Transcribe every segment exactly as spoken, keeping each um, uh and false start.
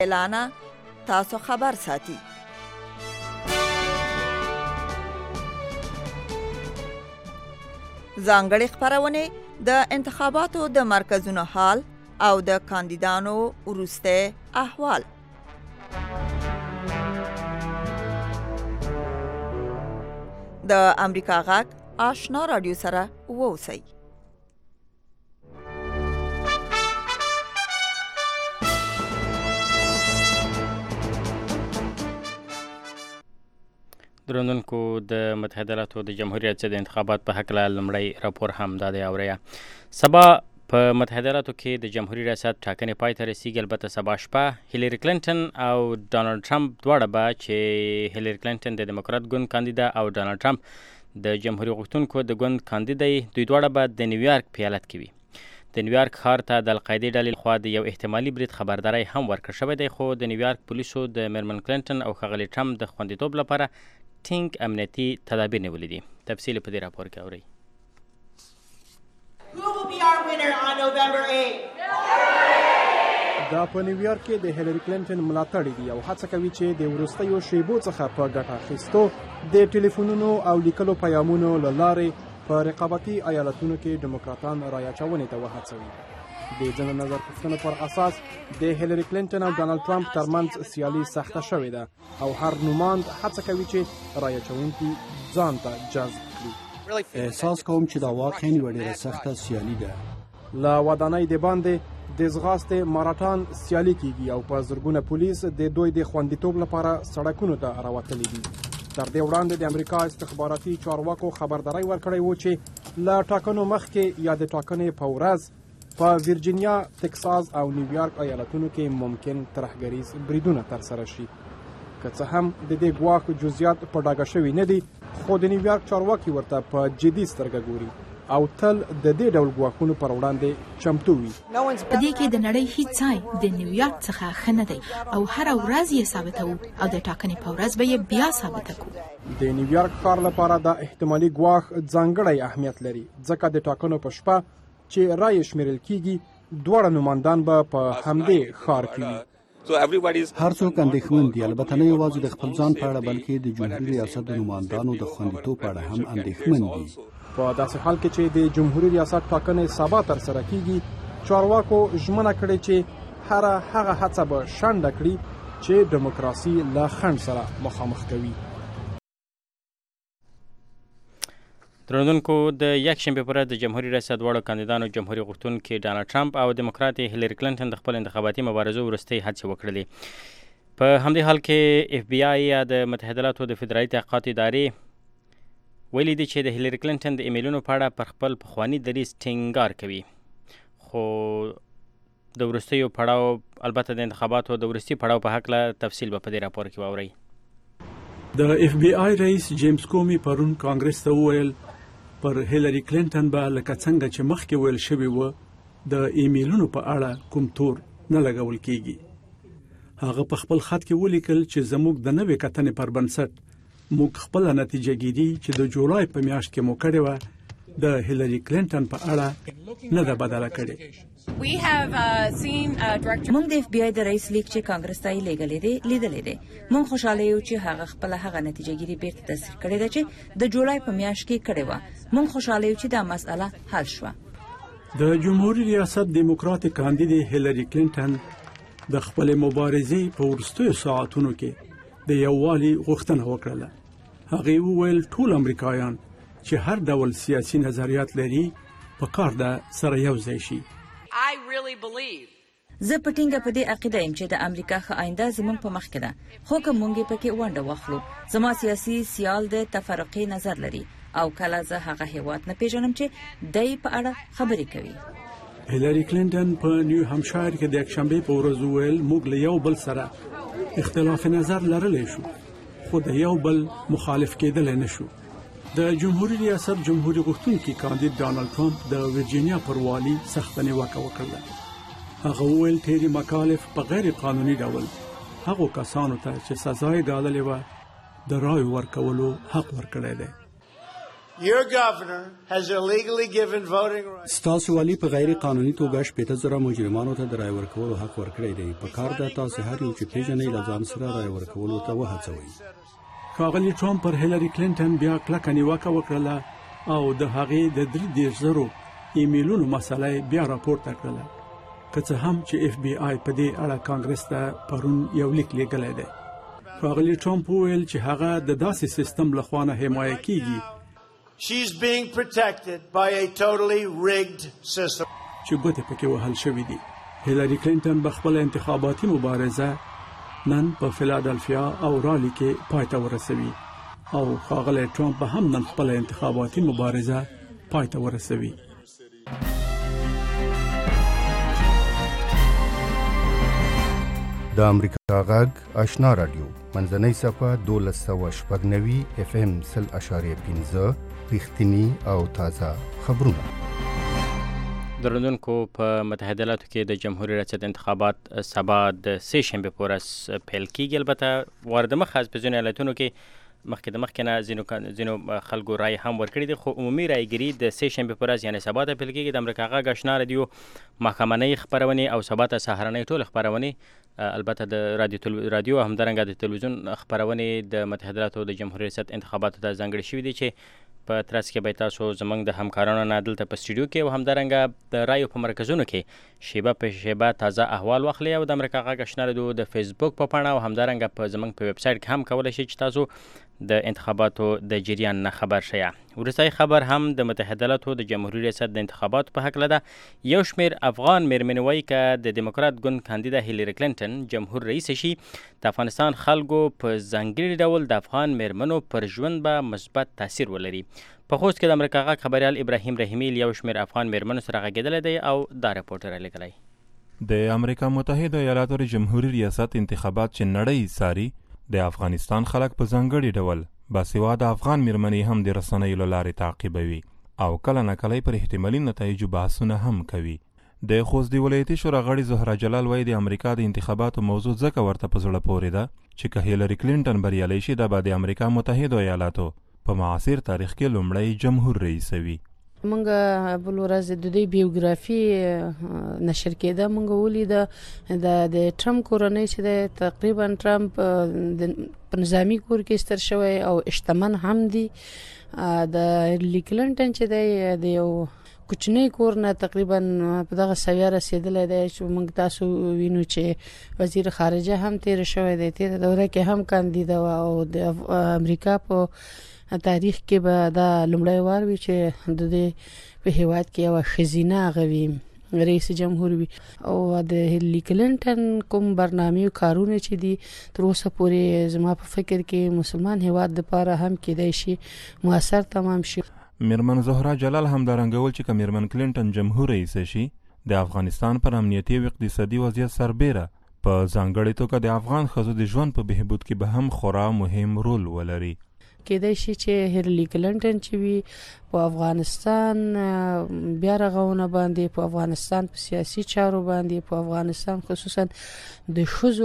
اعلانه تاسو خبر ساتي. ځانګړې خپرونې د انتخاباتو د مرکزونو حال او د کاندیدانو وروستی احوال. د امریکا غږ آشنا رادیو سره واوسئ. درنونکو د متحده ایالاتو د جمهوریت ریاست د انتخابات په هکله لومړی راپور هم دا دی اوریا. سبا په متحده ایالاتو کې د جمهوریت ریاست ټاکنې پای ته رسیږي. البته سبا شپه هیلری کلینټن او ډانلډ ټرمپ دواړه به چې هیلری کلینټن د دموکرات ګوند کاندیدا او ډانلډ ټرمپ د جمهوریت غوښتونکو د ګوند کاندیدا دوی دواړه به د نیویارک په ایالت کې وي. د نیویارک ښار ته د القاعدې ډلې لخوا د یو احتمالي برید خبرداری هم ورکړل شوی دی، خو د نیویارک پولیسو د میرمن کلینټن او ښاغلي ټرمپ د خوندیتوب لپاره ټینګ امنیتي تدابیر نیولي دي. تفصیل په دې راپور کې اورئ. دا په نیویارک کې د هیلری کلینټن ملاتړي دي او هڅه کوي چې د وروستیو شیبو څخه په ګټه اخیستو د ټلیفونونو او لیکلو پیغامونو له لارې په رقابتي ایالتونو کې ډیموکراتان رایاچونې ته وهڅوي. د ځینو نظر پوښتنو پر اساس د هیلری کلینټن او ډانلډ ټرمپ ترمنځ سیالي سخته شوې ده او هر نوماند هڅه کوي چې رایاچونکي ځان ته جذب کړي. احساس کوم چې دا واقعا یوه ډېره سخته سیالي ده. له ودانۍ د باندې د ځغاستې ماراتون سیالي کیږي او په زرګونه پولیس د دوی د خوندیتوب لپاره سړکونو ته راوتلي دي. تر دې وړاندې د امریکا استخباراتي چارواکو خبرداری ورکړی و چې له ټاکنو مخکې یا د ټاکنې په ورځ په ویرجینیا، تکساس او نیویارک ایالتونو کې ممکن ترهګریز بریدونه ترسره شي. که څه هم د دې ګواښ جزئیات په ډاګه شوي نه دي، خو د نیویارک چارواکي ورته په جدي سترګه ګوري او تل د دې ډول ګواښونو پر وړاندې چمتو وي. په دې کې د نړۍ هیڅ ځای د نیویارک څخه ښه نه دی او هره ورځ یې ثابتوو او د ټاکنې په ورځ به یې بیا ثابته کړو. د نیویارک ښار لپاره دا احتمالي ګواښ ځانګړی اهمیت لري، ځکه د ټاکنو په شپه چې رایې شمیرل کیږي دواړه نوماندان به په همدې ښار کې وي. هر څوک اندېښمن دي، البته نه یوازې د خپل ځان په اړه بلکې د جمهوري ریاست د نوماندانو د خوندیتوب په اړه هم اندېښمن دي. په داسې حال کې چې د جمهوري ریاست ټاکنې سبا ترسره کیږي، چارواکو ژمنه کړې چې هره هغه هڅه به شنډه کړي چې ډیموکراسي له خنډ سره مخامخ کوي. درنونکو د یکشنبې په ورځ د جمهوري ریاست دواړو کاندیدانو جمهوري غوښتونکي ډانلډ ټرمپ او دموکرات هیلری کلینټن د خپل انتخاباتي مبارزو وروستۍ هڅې وکړلې. په همدې حال کې اف بی آی یا د متحده ایالاتو د فدرالي تحقیقات ادارې ویلي دي چې د هیلری کلینټن د ایمیلونو په اړه پر خپل پخواني دریځ ټینګار کوي، خو د وروستیو پړاو البته د انتخاباتو د وروستي پړاو په هکله تفصیل به په دې راپور کې واورئ. د اف بی آی رئیس جیمز کومي پرون کانګرس ته وویل پر هیلری کلینټن به لکه څنګه چې مخکې ویل شوي و د ایمیلونو په اړه کوم تور نه لګول کیږي. هغه په خپل خط کې ولیکل چې زموږ د نوې کتنې پر بنسټ موږ خپله نتیجه ګیري چې د جولای په میاشت کې مو کړې وه د هیلری کلینټن په اړه نه ده بدله کړې. موږ د اف بی آی د رئیس لیک چې کانګرس ته یې لیږلی دی لیدلی دی. موږ خوشحاله یو چې هغه خپله هغه نتیجه ګیري بیرته تصدیق کړې ده چې د جولای په میاشت کې کړې وه. موږ خوشحاله یو چې دا مسئله حل شوه. د جمهوري ریاست دیموکرات کاندید هیلری کلینټن د خپلې مبارزې په وروستیو ساعتونو کې د یووالي غوښتنه وکړله. هغې وویل ټول امریکایان چې هر ډول سیاسي نظریات لري په کار ده سره یو ځای شي. زه په ټینګه په دې عقیده یم چې د امریکا ښه آینده زموږ په مخ کې ده، خو که موږ یې پکې ونډه واخلو. زما سیاسي سیال د تفرقې نظر لري او کله زه هغه هیواد نه پیژنم چې دی په اړه خبرې کوي. هیلری کلینټن په نیو همشایر کې د یکشنبې په ورځ وویل موږ له یو بل سره اختلاف نظر لرلی شو، خو د یو بل مخالف کېدلی نه شو. د جمهوري ریاست جمهوري غوښتونکي کاندید ډانلډ ټرمپ د ویرجینیا پر والي سخته نیوکه وکړله. هغه وویل ټیري مکالف په غیر قانوني ډول هغو کسانو ته چې سزا یې ګاللې وه د رایو ورکولو حق ورکړی دی. Your governor has illegally given voting rights. ستاسو والی په غیر قانوني توګه شپېته زره مجرمانو ته د رای ورکولو حق ورکړی دی. په کار ده تاسو هر یو چې پیژنئ له ځان سره رای ورکولو ته وهڅوئ. ښاغلي ټرمپ پر هیلری کلینټن بیا کلکه نیوکه وکړله او د هغې د درې دېرش زرو ایمیلونو مسله بیا راپورته کړله، که څه هم چې اف بی آی په دې اړه کانګرس ته پرون یو لیک لیږلی دی. ښاغلي ټرمپ وویل چې هغه د داسې سیستم له خوا نه حمایه کیږي She's being protected by a totally rigged system. چې ګوتې پکې وهل شوي دي. هیلری کلینټن به خپله انتخاباتي مبارزه نن په فیلادلفیا او رالی کې پای ته ورسوي او ښاغلی ټرمپ به هم نن خپله انتخاباتي مبارزه پای ته ورسوي. د امریکا غږ آشنا رادیو منځنۍ صفحه دولس سوه شپږ نوي اف ام سل اشاریه پنځه رښتیني او تازه خبرونه. درنونکو په متحده ایالاتو کې د جمهوریت ریاست انتخابات سبا د سه شنبې په ورځ پیل کیږي. البته وارد مخ په ځینو ایالتونو کې مخکې د مخکې نه ځینو ځینو خلکو رای هم ورکړي دي، خو عمومي رایګیري د سه شنبې په ورځ یعنې سبا ته پیل کیږي. د امریکا غږ آشنا رادیو ماښامنۍ خپرونې او سبا ته سهارنۍ ټول خپرونې، البته د رادیو رادیو همدارنګه د تلویزیون خپرونې د متحده ایالاتو د جمهوریت ریاست انتخاباتو ته ځانګړې شوي دي چې په ترڅ کې به تاسو زموږ د همکارانو نه دلته په سټوډیو کې او همدارنګه د رایو په مرکزونو کې شیبه په شیبه تازه احوال واخلئ او د امریکا غږ آشنا رادیو د فیسبوک په پاڼه او همدارنګه په زموږ په ویب سایټ کې هم کولی شئ چې تاسو د انتخاباتو د جریان نه خبر شئ. وروستی خبر هم د متحده ایالاتو د جمهوریت ریاست د انتخاباتو په هکله ده. یو شمېر افغان مېرمنې وایي که د دیموکرات ګوند کاندیده هیلری کلینټن جمهور رئیس شي، د افغانستان خلکو په ځانګړي ډول د افغان مېرمنو پر ژوند به مثبت تاثیر ولري. په خوست کې د امریکا غږ خبریال ابراهیم رحیمي یو شمېر افغان مېرمنو سره غږېدلی دی او دا رپورټ رالیږلی. د امریکا متحده ایالاتو د جمهوریت ریاست انتخابات چې نړۍ څاري، د افغانستان خلک په ځانګړي ډول باسواده افغان مېرمنې هم د رسنیو له لارې تعقیبوي او کله نه کله پر احتمالي نتایجو بحثونه هم کوي. د خوست د ولایتي شورا غړي زهره جلال وایي د امریکا د انتخاباتو موضوع ځکه ورته په زړه پورې ده چې که هیلری کلینټن بریالی شي، دا به د امریکا متحده ایالاتو په معاصر تاریخ کې لومړی جمهور رئیس وي. مونږ بل ورځ د دوی بیوګرافي نشر کېده، مونږ ولیده د ټرمپ کورنۍ چې د تقریبا ټرمپ په نظامی کور کې ستر شوی او اشتمن هم دي. د هیلری کلینټن چې دی د یو کوچنی کور نه تقریبا په دغه سویه رسیدلی دی چې مونږ تاسو وینو چې وزیر خارجه هم تیر شوی دی، تیر دوره کې هم کاندیده و او د امریکا په تاریخ کې به دا لومړی وار وي چې د دې په هیواد کې یوه ښځینه هغه وي رئیس جمهور وي. او د هیلری کلینټن کوم برنامې او کارونه چې دي تر اوسه پورې زما په فکر کې مسلمان هیواد دپاره هم کیدای شي مؤثر تمام شي. میرمن زهره جلال همدارنګه وویل چې که میرمن کلینټن جمهور رئیس شي، د افغانستان پر امنیتي او اقتصادي وضعیت سربیره په ځانګړې توګه د افغان ښځو د ژوند په بهبود کې به هم خورا مهم رول ولري. کېدای شي چې هیلری کلینټن چې وي په افغانستان بیا رغونه باندې، په افغانستان په سیاسي چارو باندې، په افغانستان خصوصا د ښځو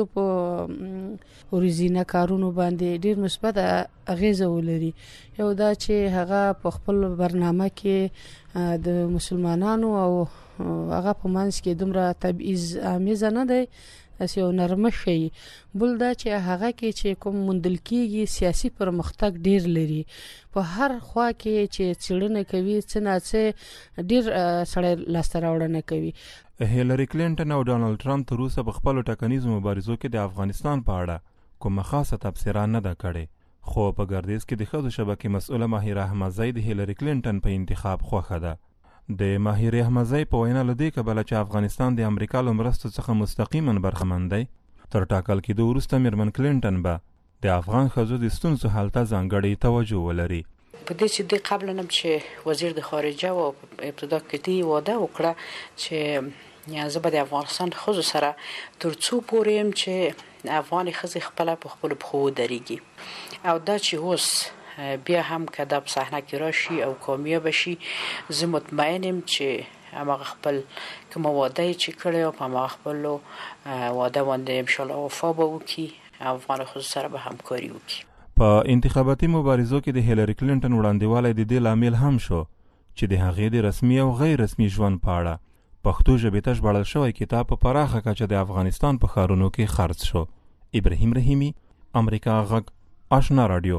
په ورځینه کارونو باندې ډیر مثبت اغیزه ولري. یو دا چې هغه په خپل برنامه کې د مسلمانانو او هغه په منځ کې دومره تبعیض آمیز نه دی، اس یو نرمه شي. بل دا چې هغه کې چې کوم مندل کېږي سیاسي پرمختګ ډیر لري، په هر خوا کې چې څېړنه کوي څه نه څه ډیر سړی لاسته راوړنه کوي. هیلری کلینټن او ډانلډ ټرمپ تر اوسه په خپلو ټاکنیزو مبارزو کې د افغانستان په اړه کومه خاصه تبصره نه ده کړې، خو په ګردیز کې د ښځو شبکې مسؤله ماهره احمدزی د هیلری کلینټن په انتخاب خوښه ده. د ماهره احمدزی په وینا له دې کبله چې افغانستان د امریکا له مرستو څخه مستقیما برخمن دی، تر ټاکل کېدو وروسته میرمن کلینټن به د افغان ښځو د ستونزو حل ته ځانګړې توجه ولري. په دې چې د قبل نه چې وزیر د خارجه او ابتدا کې دی واده وکړه چې یا زه به د افغانستان ښځو سره تر څو پورې يم چې افغان ښځې خپل په خپل پښو ودرېږي، او دا چې اوس بیا هم که دا په صحنه کې راشي او کامیاب شي، زه مطمئن یم چې هماغه خپل کوم واده چې کړی او په هماغه خپل واده باندې انشاءالله وفا به وکړي، افغان ښځو سره به همکاري وکړي. په انتخاباتي مبارزو کې د هیلری کلینټن وړاندېوالی د دې لامل هم شو چې د هغې د رسمي او غیر رسمي ژوند په اړه پښتو ژبې ته ژباړل شوی کتاب په پراخه کچه د افغانستان په ښارونو کې خرڅ شو. ابراهیم رحیمي، امریکا غږ، آشنا رادیو.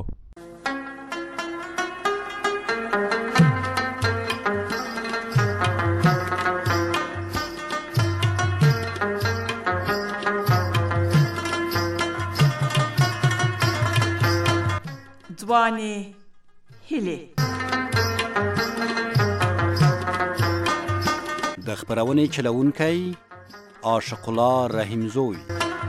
ځوانې هیلې د خپرونې چلوونکی عاشق الله رحیمزوی.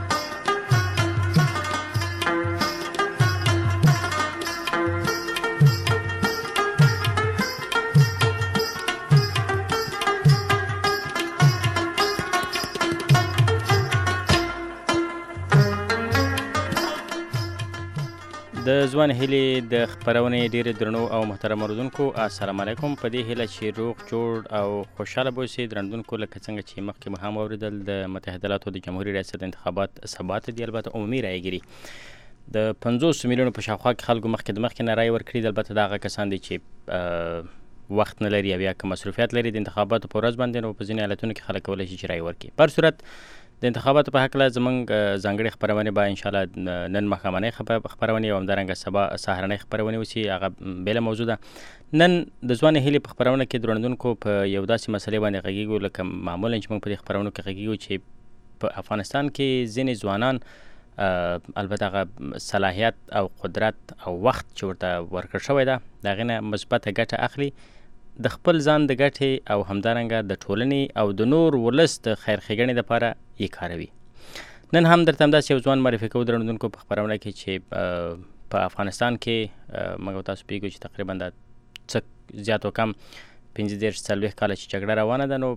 د ځوان هیلې د خپرونې ډېر درنو او محترم اوریدونکو السلام علیکم. په دې هیله چې روغ جوړ او خوشحاله به اوسئ. درنوونکو لکه څنګه چې مخکې مو هم اورېدل د متحده ایالاتو د جمهوري ریاست انتخابات سبا ته دي. البته عمومي رایګیري د پنځوس میلیونو په شاوخوا کې خلکو مخکې د مخکې نه رای ورکړي. البته دا هغه کسان دي چې وخت نه لري یا بیا که مصروفیت لري د انتخاباتو په ورځ باندې، نو په ځینې ایالتونو کې خلک کولی شي چې رای ورکړي. په هر صورت د انتخاباتو په هکله زموږ ځانګړې خپرونې به انشاءالله نن ماښامنۍ خپرونې او همدارنګه سبا سهارنۍ خپرونې اوسي. هغه بېله موضوع ده. نن د ځوانې هیلې په خپرونه کې درنوونکو په یو داسې مسلې باندې غږیږو لکه معمولا چې موږ په دې خپرونو کې غږیږو چې په افغانستان کې ځینې ځوانان البته هغه صلاحیت او قدرت او وخت چې ورته ورکړل شوی ده د هغې نه مثبته ګټه اخلي د خپل ځان د ګټې او همدارنګه د ټولنې او د نور ولس د خیر ښېګڼې دپاره یې کاروي. نن هم درته همداسې یو ځوان معرفي کوو درنوونکو په خپرونه کې چې په افغانستان کې موږ تاسو پوهېږو چې تقریبا دا څه زیات و کم پنځه دېرش څلوېښت کاله چې جګړه روانه ده، نو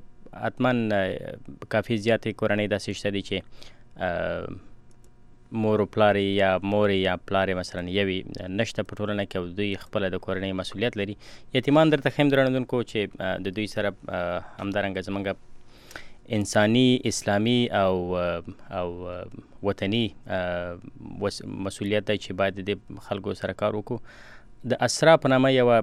حتما کافي زیاتې کورنۍ داسې شته دي چې مور و پلار یا مور یا پلار مثلا یوي نشته په ټولنه کې او دوی خپله د کورنۍ مسؤلیت لري. یتیمان درته ښیم درنوونکو چې د دوی سره همدارنګه زموږ انساني، اسلامي او او وطني مسؤلیت دی چې باید د دې خلکو سره کار وکړو. د اسرا په نامه یوه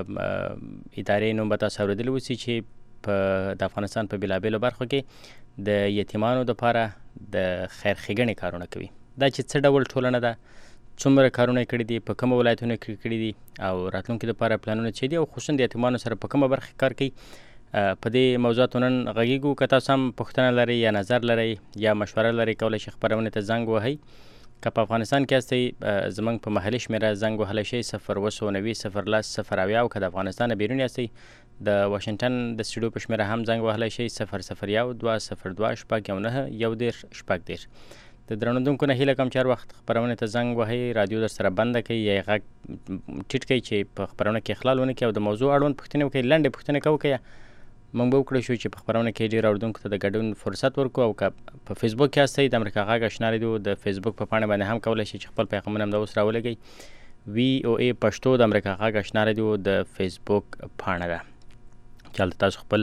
ادارې نوم به تاسو اورېدلی اوسي چې په د افغانستان په بېلابېلو برخو کې د یتیمانو دپاره د خیر ښېګڼې کارونه کوي. دا چې څه ډول ټولنه ده، څومره کارونه یې کړي دي، په کومه ولایتونو کې کړي دي او راتلونکي دپاره پلانونه څه دي او خصوصا د یتیمانو سره په کومه برخه کې کار کوي، په دې موضوعاتو نن غږیږو. که تاسو هم پوښتنه لرئ یا نظر لرئ یا مشوره لرئ کولی شئ خپرونې ته زنګ وهئ. که په افغانستان کې هستئ زموږ په محلي شمېره زنګ وهلی شئ صفر اووه سوه نوي صفر لس صفر اویا، او که د افغانستان نه بیرون یاستئ د واشنګټن د سټوډیو په شمېره هم زنګ وهلی شئ صفر صفر یو دوه صفر دوه شپږ یو نهه یو دېرش شپږ دېرش. د درنوونکو نه هیله کوم چې هر وخت خپرونې ته زنګ وهئ، رادیو در سره بنده کړئ یا یې غږ ټیټ کړئ چې په خپرونه کې اخلال ونه کړي او د موضوع اړوند پوښتنې وکړئ. لنډې پوښتنې که وکړئ موږ به وکړی شو چې په خپرونه کې ډېر اورېدونکو ته د ګډون فرصت ورکړو. او که په فیسبوک کې هستئ د امریکا غږ اشنا رادیو د فیسبوک په پاڼې باندې هم کولی شئ چې خپل پیغامونه همدا اوس راولګئ. وي او ای پښتو د امریکا غږ اشنا رادیو د فیسبوک پاڼه ده چې هلته تاسو خپل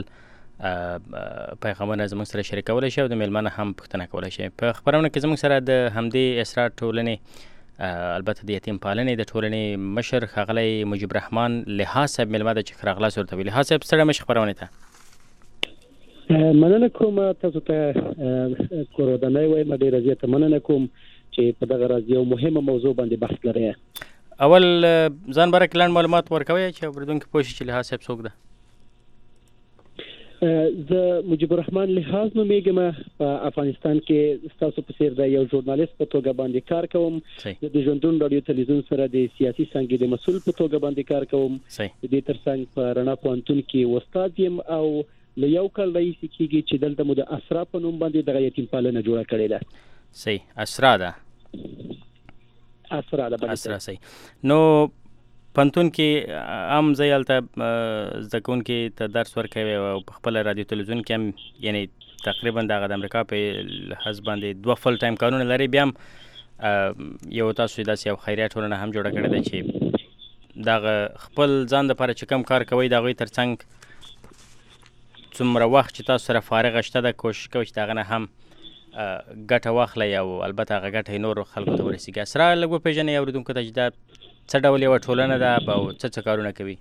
پیغامونه زموږ سره شریکولی شئ او د میلمانه هم پوښتنه کولی شئ. په خپرونه کې زموږ سره د همدې اسرار ټولنې البته د یتیم پالنې د ټولنې مشر ښاغلی مجیب رحمان لحاظ صاحب میلمه ده چې ښه راغلاست ورته وي. لحاظ صاحب ستړی مه شئ خپرونې ته. مننه کوم تاسو ته کورودنۍ وایم، ډېره زیاته مننه کوم چې په دغه ورځ یو مهمه موضوع باندې بحث لرئ. اول ځان باره کې لنډ معلومات ورکوئ چې اورېدونکي پوه شي چې لحاظ صاحب څوک ده. زه مجیب الرحمن لحاظ نومیږم. په افغانستان کې ستاسو په څېر د یو ژورنالیست په توګه باندې کار کوم. د ژوندون راډیو تلویزیون سره د سیاسي څانګې د مسؤل په توګه باندې کار کوم. د دې ترڅنګ په رڼا پوهنتون کې استاد یم او له یو کال راهیسې کېږي چې دلته مو د اسرا په نوم باندې دغه یتیم پالنه جوړه کړې ده. صحیح، اسرا ده. اسرا ده. اسرا صحیح. نو پوهنتون کې عام ځای هلته زده کوونکي ته درس ورکوي او په خپله رادیو تلویزیون کې هم یعنې تقریبا دغه د امریکا په لحاظ باندې دوه فل ټایم کارونه لري. بیا هم یو تاسو داسې یو خیریه ټولنه هم جوړه کړې ده چې دغه خپل ځان دپاره چې کوم کار کوئ د هغوی تر څنګ څومره وخت چې تاسو سره فارغه شته ده کوشش کوئ چې د هغه نه هم ګټه واخلئ او البته هغه ګټه یې نورو خلکو ته ورسېږي. اسرا لږ وپېژنئ اورېدونکو ته چې دا څه ډول یوه ټولنه ده او څه څه کارونه کوي.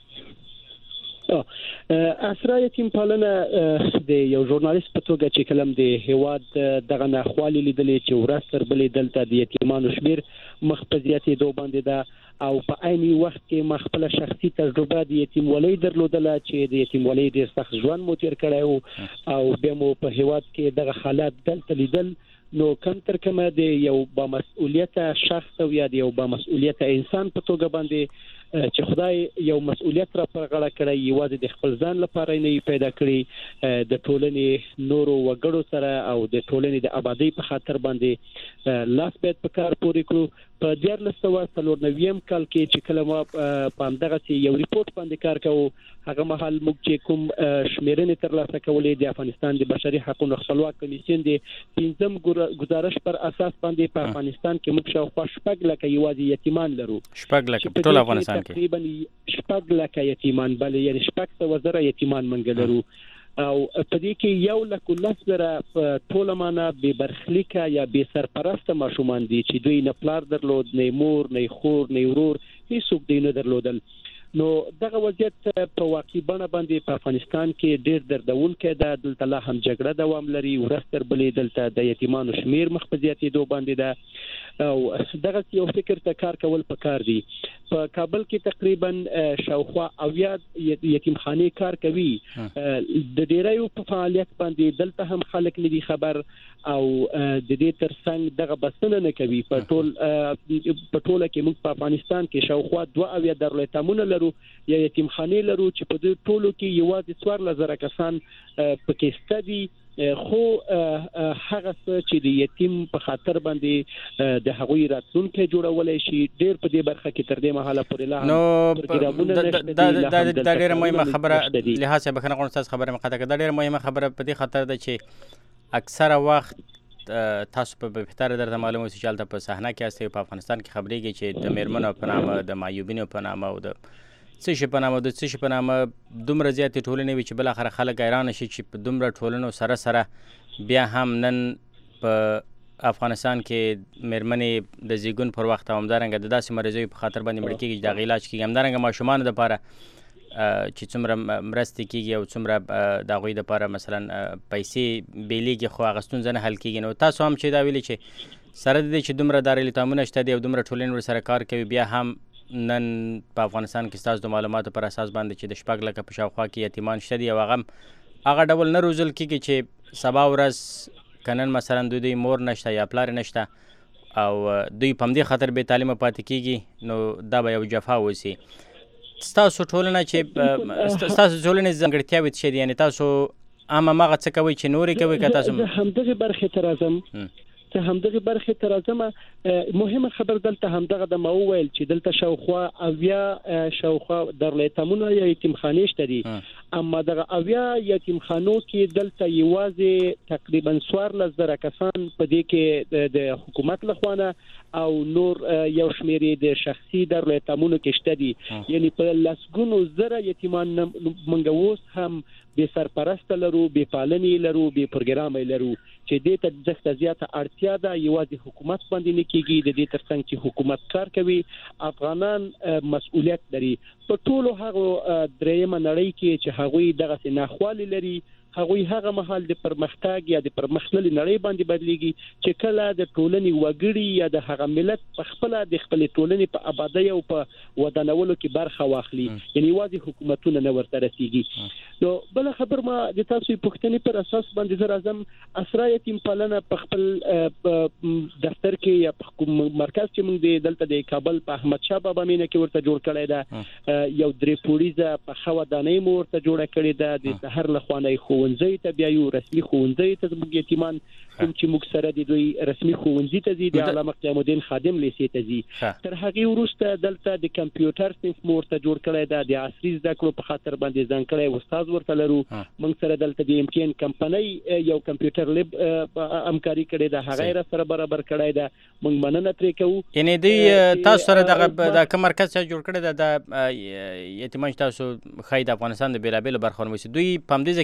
اسرا یتیم پالنه د یو ژورنالیست په توګه چې کلم د هیواد دغه ناخوالې لیدلې چې ورځ تر بلې دلته د یتیمانو شمیر مخ په زیاتېدو باندې ده او په عیني وخت کې ما خپله شخصي تجربه د یتیمولۍ درلودله چې د یتیمولۍ ډېر سخت ژوند مو تېر کړی و او بیا مو په هیواد کې دغه حالات دلته لیدل، نو کم تر کمه د یو بامسؤلیته شخص او یا د یو بامسؤلیته انسان په توګه باندې چې خدای یو مسؤلیت را پر غاړه کړی، یوازې د خپل ځان لپاره نه پیدا کړی، د ټولنې نورو وګړو سره او د ټولنې د آبادۍ په خاطر باندې لاس باید په کار پورې کړو. په دیارلس سوه څلور نویم کال کې چې کله ما په همدغسې یو ریپورټ باندې کار کوو، هغه مهال موږ چې کوم شمیرنې ترلاسه کولې د افغانستان د بشري حقوقو خپلواک کمیسیون د پنځم ګزارش پر اساس باندې په افغانستان کې موږ شاوخوا شپږ لکه یوازې یتیمان لرو. شپږ لکه په ټول افغانستان کې تقریبا شپږ لکه یتیمان، بلې یعنې شپږ سوه زره یتیمان موږ لرو او په دې کې یو لک لس زره په ټوله معنا بې برخلیکه یا بې سرپرسته ماشومان دي چې دوی نه پلار درلود، نه مور، نه خور، نه ورور، هیڅوک دوی نه درلودل. نو دغه وضعیت په واقعي بڼه باندې په افغانستان کې ډېر دردونکی ده. دلته لا هم جګړه دوام لري، ورځ تر بلې دلته د یتیمانو شمیر مخ په زیاتېدو باندې ده او دغه یو فکر ته کار کول پکار دي. په کابل کې تقریبا شاوخوا اویا یتیمخانې کار کوي. د ډیریو په فعالیت باندې دلته هم خلک نه دي خبر او د دې ترڅنګ دغه بسنه نه کوي. په ټول په ټوله کې موږ په افغانستان کې شاوخوا دوه اویا دارالایتامونه لرو یا یتیمخانې لرو چې په دې ټولو کې یوازې څوارلس زره کسان پکې شته دي، خو هغه څه چې د یتیم په خاطر باندې د هغوی راتلونکی جوړولی شي ډېر په دې برخه کې تر دې مهاله پورې لا نو دا ډېره مهمه خبره لحاظ صاحب بخښنه غواړم ستاسو خبره مې قطع کړه. دا ډېره مهمه خبره په دې خاطر ده چې اکثره وخت تاسو په بهتره درته معلوم اوسي چې هلته په صحنه کې هستئ، په افغانستان کې خبرېږي چې د میرمنو په نامه، د معیوبینو په نامه او د څه شي په نامه د څه شي په نامه دومره زیاتې ټولنې وي چې بالاخره خلک حیرانه شي چې په دومره ټولنو سره سره بیا هم نن په افغانستان کې میرمنې د زیږون پر وخت او همدارنګه د داسې مریضیو په خاطر باندې مړه کېږي چې د هغې علاج کېږي، همدارنګه ماشومانو دپاره چې څومره مرستې کېږي او څومره د هغوی دپاره مثلا پیسې بیلیږي خو هغه ستونزه نه حل کېږي. نو تاسو هم چې دا ویلي چې سره د دې چې دومره دارالایتامونه شته دي او دومره ټولنې ورسره کار کوي، بیا هم نن په افغانستان کې ستاسو د معلوماتو پر اساس باندې چې د شپږ لکه په شاوخوا کې یتیمان شته دي او هغه هغه ډول نه روزل کېږي چې سبا ورځ که نن مثلا دوی دوی مور نشته یا پلار نشته او دوی په همدې خاطر بې تعلیمه پاتې کېږي، نو دا به یو جفا اوسي. ستاسو ټولنه چې ستاسو ټولنې ځانګړتیاوې څه دي؟ یعنې تاسو عام هماغه څه کوئ چې نورې کوئ که تاسو همدغې برخې ته راځم ته همدغه برخه تر ازمه مهمه خبر دلته همدغه د ما وویل چې دلته شاوخوا اویا شاوخوا درلایتامونه یا یتیمخانې شته دي، اما دغه اویا یتیمخانو کې دلته یوازې تقریبا څوارلس زره کسان په دې کې د حکومت لخوانه او نور یو شمیر د شخصي درلایتامونو کې شته دي. یعنی په لسګونو زره یتیمان منګه اوس هم بې سرپرسته لرو، بې پالنې لرو، بې پروګرامه لرو چې دې ته ځکه زیاته اړتیا ده. یوازې حکومت باندې نه کېږي، د دې ترڅنګ چې حکومت کار کوي افغانان مسؤلیت لري په ټولو هغو درېیمه نړۍ کې چې هغوی دغسې ناخوالې لري. هغوی هغه مهال د پرمختګ یا د پرمختللې نړۍ باندې بدلیږي چې کله د ټولنې وګړي یا د هغه ملت په خپله د خپلې ټولنې په آبادۍ او په ودانولو کې برخه واخلي، یعنې یوازې حکومتونه نه ورته رسېږي. نو بله خبر ما د تاسو پوښتنې پر اساس باندې زه راځم اسرا یتیم پالنه په خپل دفتر کې یا په مرکز چې موږ د دلته د کابل په احمدشاه بابا مینه کې ورته جوړ کړی ده، یو درې پوړیزه پخه ودانۍ مو ورته جوړه کړې ده. د سهار له خوا نه ښوونځي ته بیا یو رسمي ښوونځي ته زموږ یتیمان کوم چې موږ سره د دوی رسمي ښوونځي ته ځي، د علامه قیام الدین خادم لیسې ته ځي. تر هغې وروسته دلته د کمپیوټر صنف مو ورته جوړ کړی ده، د عصري زده کړو په خاطر باندې ځانګړی استاد ورته لرو. موږ سره دلته د ام ټي ان کمپنۍ یو کمپیوټر لیب همکاري کړې ده، هغه یې را سره برابر کړی ده، موږ مننه ترې کوو. یعنې دوی تاسو سره دغه د کوم مرکز چې جوړ کړی ده د یتیمان چې تاسو ښایي د افغانستان د بېلابېلو برخو نه اوسي، دوی په همدې ځای کې اوسېږي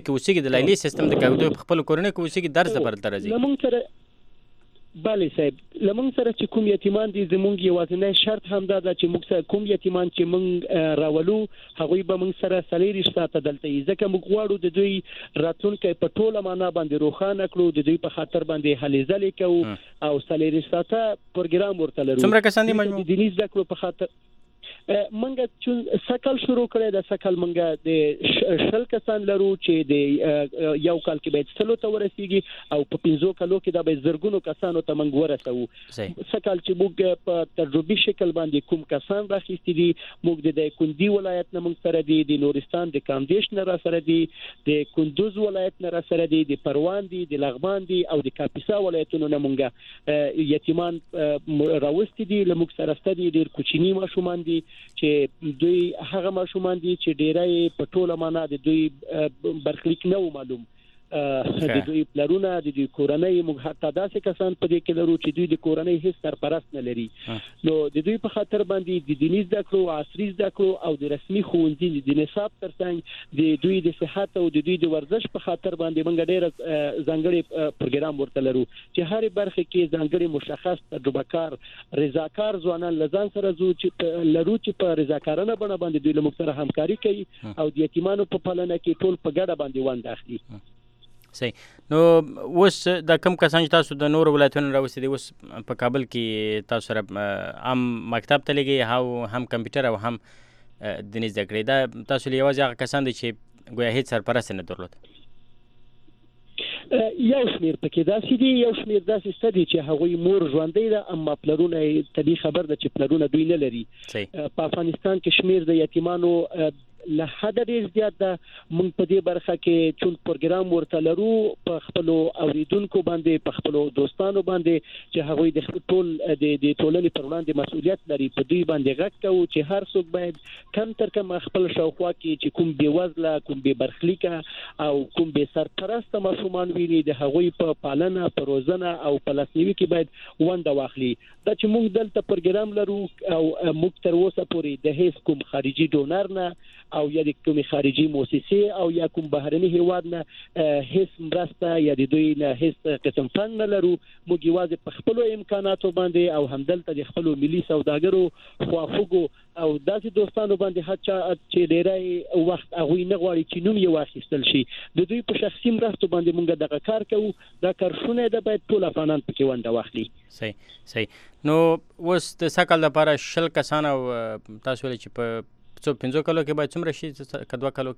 اوسېږي د لیلې سیستم د کوي په خپل کورنۍ کې اوسېږي درس د پرته راځي لمونږ سره بله صاحب لمونږ سره چې کوم یتیمان دي زمونږ یوازینی شرط همدا ده چې موږ سره کوم یتیمان چې موږ راولو هغوی به موږ سره څلېرویشت ساعته دلته وي ځکه موږ غواړو د دوی راتلونکی په ټوله معنا باندې روښانه کړو د دوی په خاطر باندې هلې ځلې کوو او څلېرویشت ساعته پروګرام ورته لرو څومره کسان دي مجموع د دیني زده کړو په خاطر منګه چې سکل شروع کړی د سکل منګه د شل کسان لرو چې د یو کال کې به څلو ته ورسیږي او په پنځو کالو کې دا به زرګونو کسانو ته منګ ورسو سکل چې موږ په تجربي شکل باندې کوم کسان راخېستي دي موږ د کندي ولایت نه موږ سره دي د نورستان د کامدیش نه را سره دي د کندوز ولایت نه را سره دي د پروان دي د لغمان دي او د کاپیسا ولایتونو نه موږ یتیمان راوستي دي لموږ سره ستدي ډیر کوچنی ماشومان دي چې دوی هغه ماشومان دي چې ډیرای په ټوله معنا د دوی برخلیک نه معلوم د دوی پلرونه د دوی کورنۍ موږ حتی داسې کسان په دې کې لرو چې دوی د کورنۍ هیڅ سرپرست نه لري نو د دوی په خاطر باندې د دیني زده کړو عصري زده کړو او د رسمي ښوونځي د نصاب ترڅنګ د دوی د صحت او د دوی د ورزش په خاطر باندې موږ ډېر ځانګړي پروګرام ورته لرو چې هر برخه کې ځانګړي مشخص تجربه کار رضاکار ځوانان لزان سره زو چې لرو چې په رضاکارانه بڼه باندې دوی له موږ سره همکاري کوي او د یتیمانو په پالنه کې ټول په ګډه باندې ونډه اخلي صحیح نو اوس د کم کسان چې تاسو د نور ولایتونو راوستي دي اوس په کابل کې تاسو سره هم مکتب ته لګي او هم کمپیوټر او هم دیني زده کړې دا تاسو له یوازې هغه کسان دي چې ګویا هیڅ سرپرست نه درلود یو شمیر پکې داسې دي یو شمیر داسې ستدي چې هغوی مور ژوندۍ ده اما پلرونه طبي خبر ده چې پلرونه دوی نه لري په افغانستان کې شمیر د یتیمانو له حد ډیر زیات ده موږ په دې برخه کې چون پروګرام ورته لرو په خپل اوریدونکو باندې په خپل دوستانو باندې چې هغوی د ټول د د ټولنې پر وړاندې مسؤلیت لري په دوی باندې غږ کوو چې هر څوک باید کم تر کم خپل شاوخوا کې چې کوم بې وزله کوم بې برخلیکه او کوم بې سرپرسته ماشومان ویني د هغوی په پالنه په روزنه او په لاسنیوي کې باید ونډه واخلي دا چې موږ دلته پروګرام لرو او موږ تر اوسه پورې د هیڅ کوم خارجي ډونر نه او یا د کومې خارجي مؤسسې او یا کوم بهرني هیواد نه هیڅ مرسته یا د دوی نه هیڅ قسم فند نه لرو موږ یوازې په خپلو امکاناتو باندې او همدلته د خپلو ملي سوداګرو خواخوږو او داسې دوستانو باندې هڅه چې ډېری وخت هغوی نه غواړي چې نوم یې واخیستل شي د دوی په شخصي مرستو باندې موږ دغه کار کوو دا کار شونی ده باید ټول افغانان پکې ونډه واخلي صحیح صحیح نو اوس د سکل لپاره شل کسان او تاسو ویل چې په څو پنځو کالو کې باید څومره شي که دوه کالو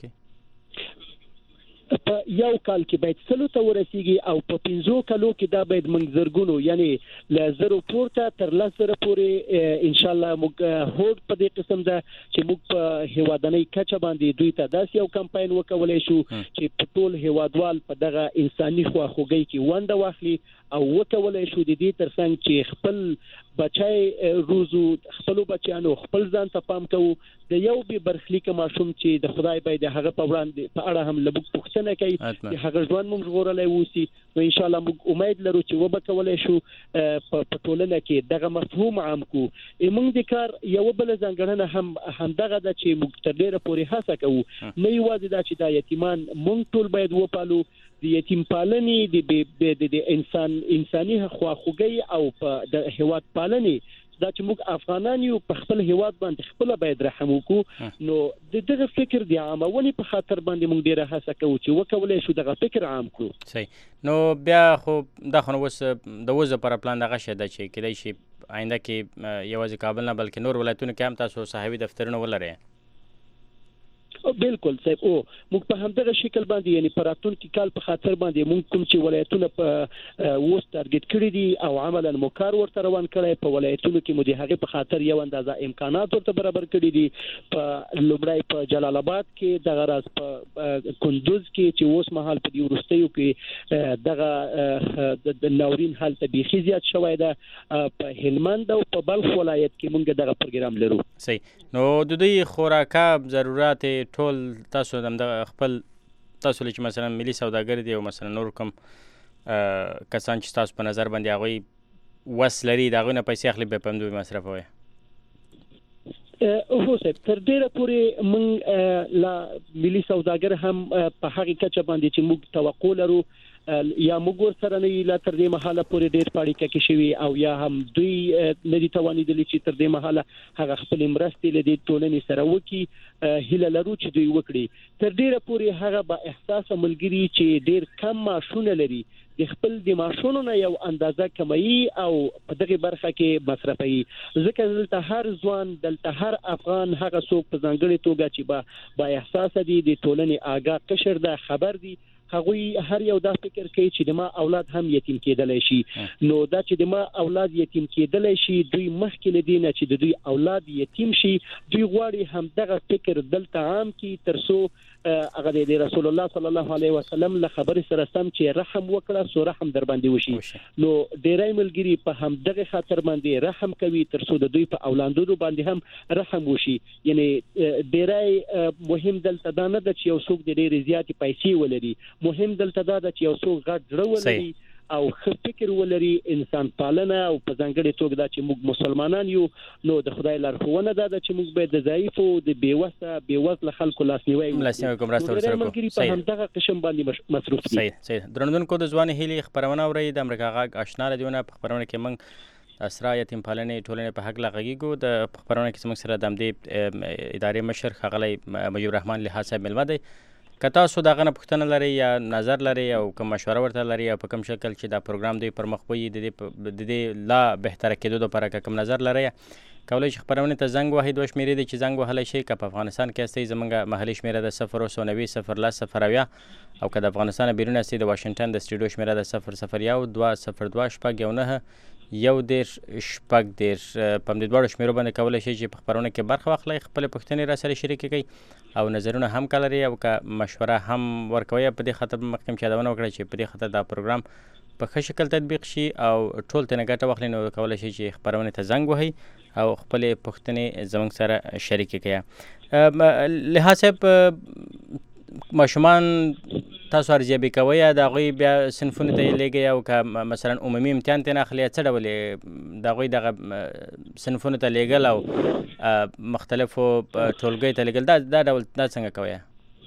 کې په یو کال کې باید سلو ته ورسیږي او په پنځو کالو کې دا باید موږ زرګونو یعنی له زرو پورته تر لس زره پورې ان شاء الله موږ هوډ په دې قسم ده چې موږ په هیوادنۍ کچه باندې دوی ته داسې یو کمپاین وکولای شو چې په ټول هیوادوال په دغه انساني خواخوږۍ کې ونډه واخلي او وکولای شو د دې ترڅنګ چې خپل بچای روزو خپل بچیانو خپل ځان ته پام کوو د یو به برخلیک ماشوم چې د خدای باید هغه په وړاندې په اړه هم لږ پوښتنه کوي چې هغه ژوند موږ ژغورلای وسی نو ان شاء الله موږ امید لرو چې وبکولای شو په ټولنه کې دغه مفهوم عام کو موږ د کار یو بل ځانګړنه هم همدغه د چې موږ تر ډیره پورې هڅه کوو نه یوازې دا چې د یتیمان موږ ټول باید وپالو د یتیم پالنې د د انسان انساني خواخوږي او په د هیواد پالنې دا چې موږ افغانان یو په خپل هیواد باندې خپل باید رحم وکړو نو د دغه فکر د عامونې په خاطر باندې موږ ډیره هڅه کوو چې وکولای شو دغه فکر عام کړو صحیح نو بیا خو دا خو اوس د وزه پر پلان دغه شه د چې کله شي آینده کې یوازې کابل نه بلکې نور ولایتونو کې هم تاسو صحابي دفترونه ولرئ بالکل صاحب او موږ په همدغه شکل باندې یعنی پر راتلونکي کال په خاطر باندې موږ کوم چې ولایتونه په وست ټارګټ کړی دي او عملاً مو کار ورته روان کړی په ولایتونو کې مو د هغه په خاطر یو اندازه امکانات ورته برابر کړی دي په لومړی په جلال آباد کې دغه راز په کندوز کې چې اوس مهال په دې ورستیو کې دغه د ناورین حالت بيخي زیات شوی ده په هلمند او په بلخ ولایت کې موږ دغه پروګرام لرو صحیح نو د دوی خوراکه ضرورت ټول تاسو د خپل تاسو چې مثلا ملي سوداګر دي او مثلا نور کوم کسان چې تاسو په نظر باندې هغوی وس لري د هغوی نه پیسې اخلي به په همدوی مصرفوي هو صاحب تر ډیره پورې موږ لا ملي سوداګر هم په هغه کچه باندې چې موږ توقع لرو یا موږ سره نه لا تر دې مهاله پورې ډیر پاړی کې شوی او یا هم دوی نه دي توانیدل چې تر دې مهاله هغه خپل مرستې لدی ټولنې سره وکي هله لرو چې دوی وکړي تر ډیره پورې هغه با احساس ملګری چې ډیر کم ماشونه لري د خپل د ماشونو نه یو اندازه کمایي او په دغه برخه کې مصرفي ځکه دلته هر ځوان دلته هر افغان هغه څوک په ځانګړي توګه چې با با احساس دي د ټولنې آگاه قشر ده خبر دي هغوی هر یو دا فکر کوي چې د ما اولاد هم یتیم کېدلی شي نو دا چې د ما اولاد یتیم کېدلی شي دوی مخکې له دې نه چې د دوی اولاد یتیم شي دوی غواړي هم دغه فکر دلته عام کړي تر څو هغه د رسول الله صلی الله علیه وسلم له خبرې سره سم چې رحم وکړه سو رحم در باندې وشي نو ډیرای ملګری په هم دغه خاطر باندې رحم کوي تر څو د دوی په اولادونو باندې هم رحم وشي یعنی ډیرای مهم دلته دا نه ده چې یو څوک د ډیرې زیاتې پیسې ولري مهم دلته دا ده چې یو څوک غټ زړه ولري او ښه فکر ولري انسان پالنه او په ځانګړي توګه دا چې موږ مسلمانان یو نو د خدای لارښوونه ده چې موږ باید د ضعیف او د بیوسه بیوزله خلکو لاسنیوي لاسنیوي کوم راستو سره کوو صحیح همدغه قسم باندې مصروف دي صحیح صحیح درنوونکو د ځوان هیلي خبرونه اوري د امریکا غاګ آشنا رادیونه په خبرونه کې موږ اسرا یتیم پالنې ټولنې په حق لغږیږو د خبرونه کې موږ سره د امدې ادارې مشر خغلی مجيب رحمان لحاظ صاحب ملما دی که تاسو دغه نه پوښتنه لرئ یا نظر لرئ او کوم مشوره ورته لرئ او په کوم شکل چې دا پروګرام دوی پر مخ وي د دې لا بهتره کېدو لپاره کوم نظر لرئ کولی شي خبرونه ته زنګ وهئ دوه شمېرې دی چې زنګ وهلی شئ که په افغانستان کې هستئ زموږ محلي شمېره د صفر اوه نوي صفر لس صفر اویا او که د افغانستان بیرون هستئ د واشنګټن د سټوډیو شمېره د صفر صفر یو دوه صفر دوه شپږ یو نهه یو دېرش شپږ دېرش په همدې دواړو شمېرو باندې کولی شئ چې په خبرونه کې برخه واخلئ خپلې پوښتنې را سره شریکې کړئ او نظرونه هم که لرئ او که مشوره هم ورکوئ په دې خاطر مخکې مې یادونه وکړه چې په دې خاطر دا پروګرام په ښه شکل تطبیق شي او ټول ترې ګټه واخلي نو کولی شئ چې خبرونې ته زنګ وهئ او خپلې پوښتنې زموږ سره شریکې کړئ لحاظ صاحب ماشومان تاسو ارزیابي کوئ د هغوی بیا صنفونو ته یې لیږئ او که مثلا عمومي امتحان ترې نه اخلي څه ډول یې د هغوی دغه صنفونو ته لیږل او مختلفو ټولګیو ته لیږل دا دا ډول دا څنګه کوئ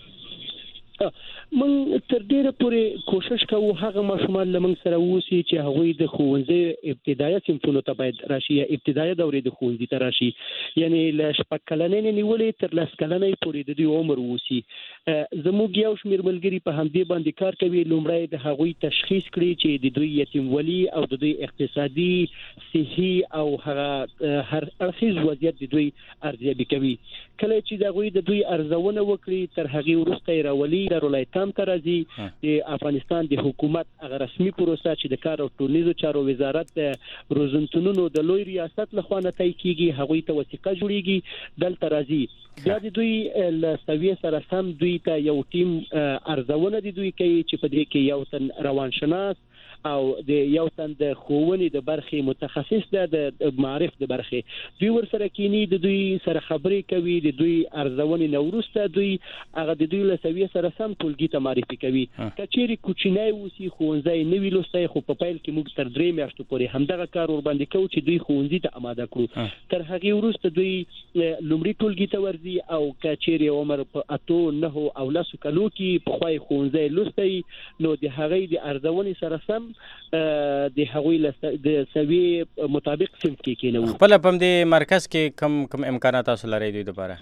من تر ډیره پورې کوشش کوو هغه ماشومان له موږ سره اوسي چې هغوی د ښوونځي ابتدایه صنفونو ته باید راشي یا ابتدایه دورې د ښوونځي ته راشي یعنی له شپږ کلنۍ نه نیولې تر لس کلنۍ پورې د دوی عمر اوسي زموږ یو شمېر ملګري په همدې باندې کار کوي لومړی د هغوی تشخیص کړي چې د دوی یتیمولي او د دوی اقتصادي صحي او هغه هر اړخیز وضعیت د دوی ارزیابي کوي کله چې د هغوی د دوی ارزونه وکړي تر هغې وروسته یې راولي دارالایتام ته راځي د افغانستان د حکومت هغه رسمي پروسه چې د کار او ټولنیزو چارو وزارت د روزنتونونو د لوی ریاست لخوا نه تایید کیږي هغوی ته وثیقه جوړیږي دلته راځي بیا د دوی له سویې سره سم دوی ته یو ټیم ارزونه د دوی کوي چې په دې کې یو تن روانشناس او د یو تن د ښوونې د برخې متخصص ده د معرف د برخې دوی ورسره کینی د دوی سره خبرې کوي د دوی ارزونې نه وروسته دوی هغه د دوی له سویې سره سم ټولګي ته معرفي کوي که چیرې کوچنی اوسي ښوونځی نه وي لوستی خو په پیل کې موږ تر درې میاشتو پورې همدغه کار ورباندې کوو چې دوی ښوونځي ته اماده کړو تر هغې وروسته دوی لومړي ټولګي ته ورځي او که چیرې عمر په اتو نهو او لسو کلو کې پخوا یې ښوونځی لوستی نو د هغې د ارزونې سره سم د هغوی له د سویې مطابق صنف کې کېنوو خپله په همدې مرکز کې کوم کوم امکانات تاسو لرئ دوی دپاره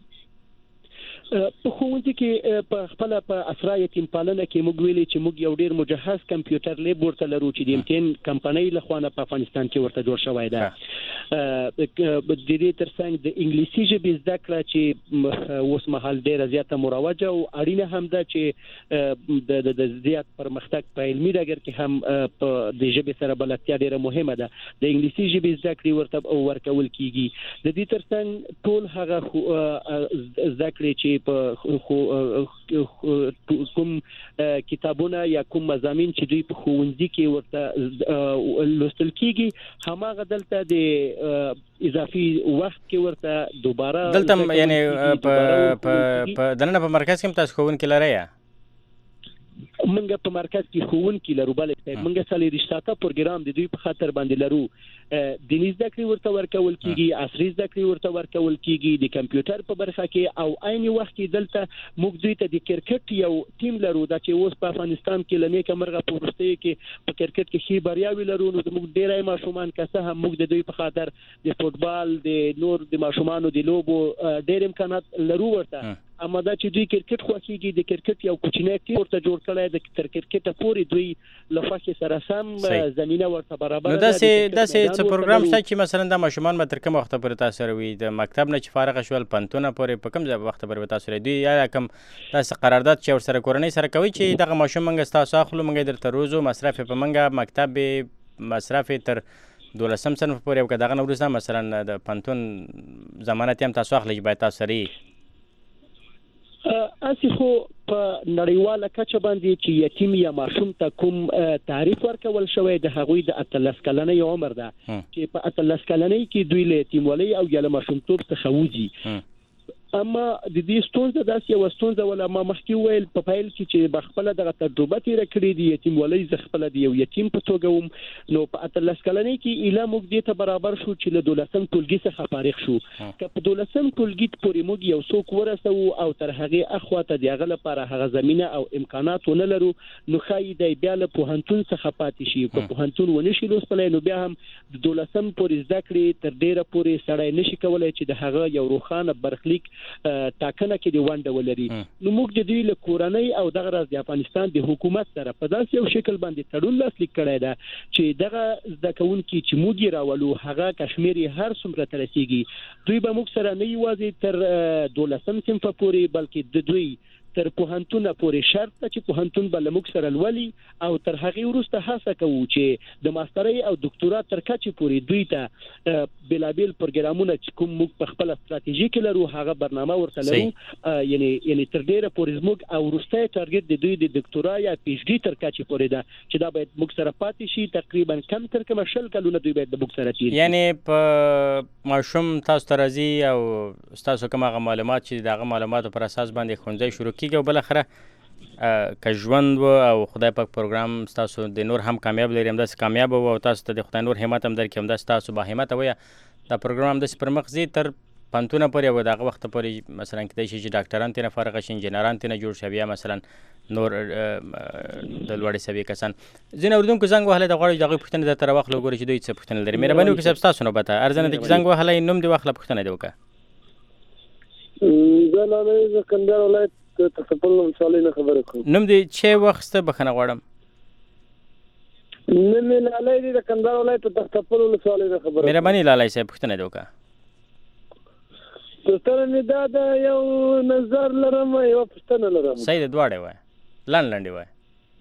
په ښوونځي کې په خپل په اسرا یتیم پالنه کې موږ ویلي چې موږ یو ډیر مجهز کمپیوټر لیب ورته لرو چې د امتحان کمپنۍ له خوا نه په افغانستان کې ورته جوړ شوی ده د دې ترڅنګ د انګلیسي ژبې زده کړه چې اوس مهال ډیره زیاته مروجه او اړینه هم ده چې د زیات پرمختګ په علمي ډګر کې هم په د ژبې سره بلدتیا ډیره مهمه ده د انګلیسي ژبې زده کړې ورته ورکول کیږي د دې ترڅنګ ټول هغه زده کړې چې په کوم کتابونه یا کوم مضامین چې دوی په ښوونځي کې ورته لوستل کیږي هماغه دلته د اضافي وخت کې ورته دوباره دلته یعنی په په دننه په مرکز کې تاسو ښوونکي لرئ منګه په مرکز کې ښوونکي لرو بلې منګه څلور ساعته پروګرام د دوی په خاطر باندې لرو دیني زده کړې ورته ورکول کیږي عصري زده کړې ورته ورکول کیږي د کمپیوټر په برخه کې او عین وخت کې دلته موږ دوی ته د کرکټ یو ټیم لرو دا چې اوس په افغانستان کې لنیکه مرغه په ورسته کې په کرکټ کې شي بریاوي لرو نو موږ ډیرای ماشومان کسه هم موږ د دوی په خاطر د فوتبال د نور د ماشومانو د لوبو ډیر امکانات لرو ورته اما دا چې دوی کرکټ خوښيږي د کرکټ یو کوچنی ټیم ورته جوړ کړی د تر کرکټ پورې دوی لفاخي سره سم زمينه ورته برابر نو داسې داسې څه پروګرام شته چې مثلا د ماشومان به تر کوم وخت پورې تاسو روي د مکتب نه چې فارغ شول پنتونه پورې په کوم ځای وخت پورې تاسو روي دوی یا کوم تاسو قرارداد چې ور سره کورنۍ سره کوي چې دغه ماشوم منګه تاسو اخلو منګه درته روزو مصرف په منګه مکتب مصرف تر دولسم صنف پورې او کداغه نورسته مثلا د پنتون ضمانت هم تاسو اخلي باید تاسو ری اسی خو په نړیواله کچه باندې چې یتیم یا ماشوم ته کوم تعریف ورکول شوی د هغوی د اتلس کلنۍ عمر ده چې په اتلس کلنۍ کې دوی له یتیمولۍ او یا له ماشومتوب څخه وځي اما د دې ستونزه داسې یو ستونزه ولا ما مخکې ویل په فایل کې چې بخپله دغه تجربه تیر کړې دي یتیمولۍ ز خپل دی یو یتیم په توګه وم نو په اتلس کلنۍ کې اله موږ دې ته برابر شو چې له دولسم ټولګي څخه فارغ شو که په دولسم ټولګي پورې موږ یو څوک ورسو او تر هغه اخواته دی هغه لپاره هغه زمينه او امکانات ونه لرو نو خای دی بیا له پوهنتون څخه پاتې شي په پوهنتون ونه شي لوستلای نو بیا هم د دولسم پورې زده کړې تر ډیره پورې سړی نشي کولای چې د هغه یو روخانه برخلیک ټاکنه کې دی ونده ولري نو موږ د دې له کورنۍ او دغه راز د افغانستان د حکومت سره په داسې یو شکل باندې تړون لاسلیک کړی دا چې دغه زده کوونکي چې موږ راولو هغه کشمیر هر څومره ترسيږي دوی به موږ سره نه یوازې تر دولسم صنف پورې بلکې د دوی تر پوهنتون پورې شرط چې پوهنتون به لموږ سره لولي او تر هغه وروسته هڅه کوو چې د ماسترۍ او دکتورا تر کچې پورې دوی ته بلابل پروګرامونه چې کوم موږ په خپل استراتیژي کې لرو هغه برنامه ورته لرو یعنی یعنی تر ډیره پورې موږ او وروسته ټارګټ د دوی د دکتورا یا پی ایچ ډي تر کچې پورې ده چې دا باید موږ سره پاتې شي تقریبا کم تر کم شل کلونه دوی باید موږ سره تیر یعنی په ماشوم تاسو ته راځي او تاسو کوم هغه معلومات چې دغه معلوماتو پر اساس باندې ښوونځی شروع کیږي او بل اخره که ژوند و او خدای پاک پروګرام تاسو د نور هم کامیاب لري هم داسې کامیاب و او تاسو ته د خدای نور همت هم درکړي هم داسې تاسو با همت وي دا پروګرام داسې پر مخ ځي تر پنتونه پورې او دغه وخت پورې مثلا کېدای شي چې ډاکټران ترې فارغ شي انجینران ترې جوړ شي یا مثلا نور د لوړې سوي کسان ځینې اردوونکو زنګ وهلی د غواړي د هغوی پوښتنې درته راواخلو وګورئ چې دوی څه پوښتنې لري مهرباني وکړئ صاحب ستاسو نوبته ارزنه ده چې زنګ وهلی نوم دې واخله پوښتنه دې وکړه زه لالی زه کندهار ولایت تسپل ولسوالۍ نه خبرې کوم نوم دې چې واخیسته بخښنه غواړم نوم مې لالی دی د کندهار ولایت تسپل ولسوالۍ نه خبرې مهرباني لالی صاحب پوښتنه دې وکړه پوښتنه مې دا ده یو نظر لرم یوه پوښتنه لرم صحیح ده دواړې وایه لنډ لنډې وایه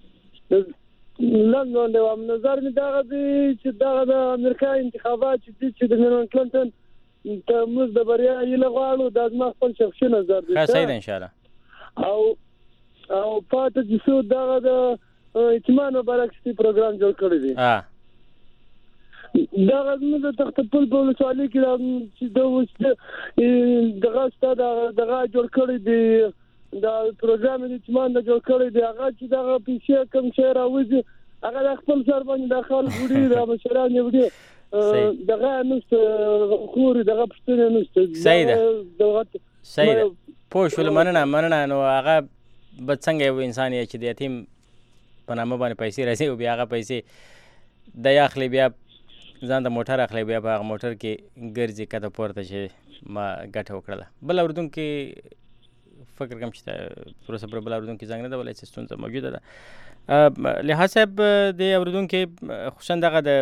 لنډ لنډې وایم نظر مې دغه دی چې دغه د امریکا انتخابات چې دي چې د میلان کلنټن ته موږ د بریا هیله غواړو دا زما خپل شخصي نظر دی ښه صحیح ده انشاءالله او او پاتې چې څو دغه د اطمینان برعکسي پروګرام جوړ کړی دی دغه زموږ د تختپل په ولسوالۍ کې چې د دغه ستا دغه جوړ کړی دی دا پروګرام د اطمینان د جوړ کړی دی هغه چې دغه پیسې کوم شی راوځي هغه د خپل سر باندې د خلک وړي د مشران وړي دغه نشته خوري دغه پښتنه نشته صحیح ده صحیح ده پوه شول مننه مننه نو هغه به څنګه یو انسان یې چې د یتیم په نامه باندې پیسې راځي او بیا هغه پیسې دی اخلي بیا ځان د موټر اخلي بیا په هغه موټر کې ګرځي کته پورته چې ما ګټه وکړله بل اردوونکي فکر کوم چې پروسه پر بل اردوونکي زنګ نه ده ولی چې ستونزه موجوده ده لحاظ صاحب د اردوونکي خصوصا دغه د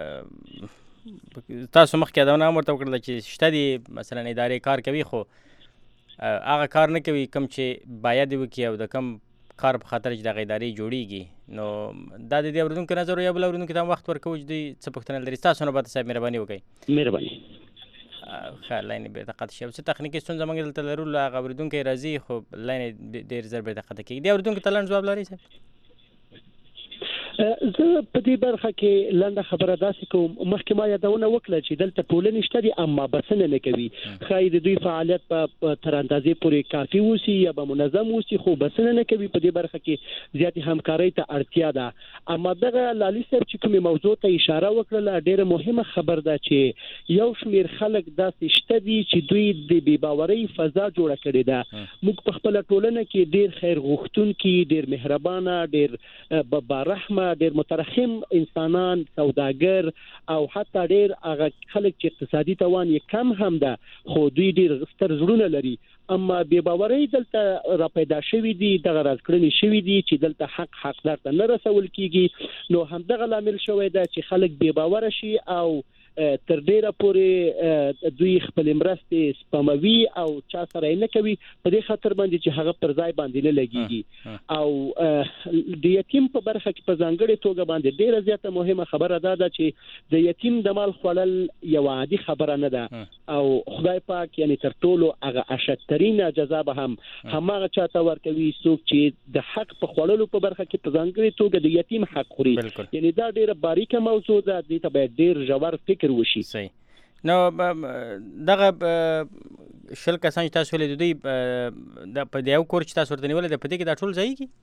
تاسو مخکې یادونه هم ورته وکړله چې شته دي مثلا ادارې کار کوي خو هغه کار نه کوي کوم چې باید یې وکړي او د کوم کار په خاطر چې دغه ادارې جوړیږي نو دا د دې اورېدونکو نظر یا بل اورېدونکو ته هم وخت ورکوو چې دوی څه پوښتنه لري ستاسو نوبت صاحب مهرباني وکړئ مهرباني ښه لاین یې بېرته قطع شي او څه تخنیکي ستونزه موږ دلته لرو له هغه اورېدونکی راځي خو لاین یې ډېر زر بېرته قطع کېږي دې اورېدونکو ته لنډ ځواب لرئ صاحب زه په دې برخه کې لنډه خبره داسې کوم. مخکې ما یادونه وکړه چې دلته ټولنې شته دي اما بسنه نه کوي. ښایي د دوی فعالیت په تر اندازې پورې کافي وسی یا به منظم وسی خو بسنه نه کوي. په دې برخه کې زیاتې همکارۍ ته اړتیا ده. اما دغه لالي صاحب چې کومه موضوع ته اشاره وکړه ډېره مهمه خبر ده چې یو شمیر خلک داسې شته دي چې دوی د بې باورۍ فضا جوړه کړې ده. موږ په خپل ټولنه کې ډېر خیر غوښتونکي، ډېر مهربانه، ډېر برحمه، ډېر مترحم انسانان، سوداګر او حتی ډېر هغه خلک چې اقتصادي توان یې کم هم ده خو دوی ډېر ستر زړونه لري. اما بې باورۍ دلته را پیدا شوي دي، دغه رازکړنې شوي دي چې دلته حق حقدار ته نه رسول کیږي. نو همدغه لامل شوی ده چې خلک بې باوره شي او تر ډیره پورې دوی خپل مرستې سپموي او چا سره نه کوي په دې خاطر باندې چې هغه پر ځای باندې نه لګيږي. او د یتیم په برخه کې په ځانګړي توګه باندې ډیره زیاته مهمه خبره ده چې د یتیم د مال خوړل یو عادي خبره نه ده او خدای پاک یعنی تر ټولو هغه اشدترینه جزا به هم همغه چاته ورکوي څوک چې د حق په خوړلو په برخه کې په ځانګړي توګه د یتیم حق خوري. یعنی دا ډیره باریکه موضوع ده، دې ته باید ډیر ژور فکر وشي. صحیح. نو دغه شل کسان چې تاسو ولې دوی د په دیو کور چې تاسو ورته نیولې د پدې کې دا ټول ځای کی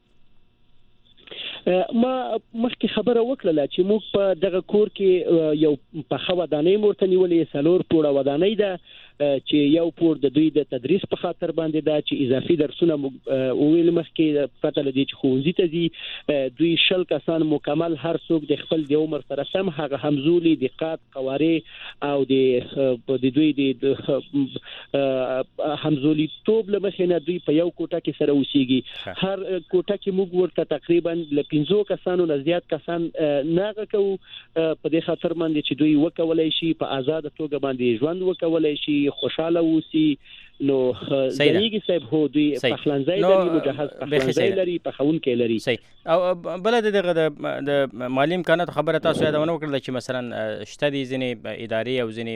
ما مخکې خبره وکړه چې موږ په دغه کور کې یو په خو ودانۍ مرته نیولې سلور پوره ودانۍ ده چې یو پور د دوی د تدریس په خاطر باندې دا چې اضافي درسونه ویل مخکې پته لدی چې ښوونځي ته ځي. دوی شل کسان مکمل هر څوک د خپل د عمر سره سم هغه همزولي د قات قوارې او د د دوی د همزولي توپ لمخې نه دوی په یو کوټه کې سره اوسېږي. هر کوټه کې موږ ورته تقریبا ل پنځو کسانو نه زیات کسان ناغه کوو په دې خاطر باندې چې دوی وکولای شي په آزاد توګه باندې ژوند وکولای شي، خوشاله وسی. نو زنیږي صاحب هو دوی پخلنځای لري، مجهز پخلنځای لري، پخونکي لري. صحیح. او بل دغه د مالی امکانات خبره تاسو یادونه وکړه چې مثلا شته دي ځینې ادارې او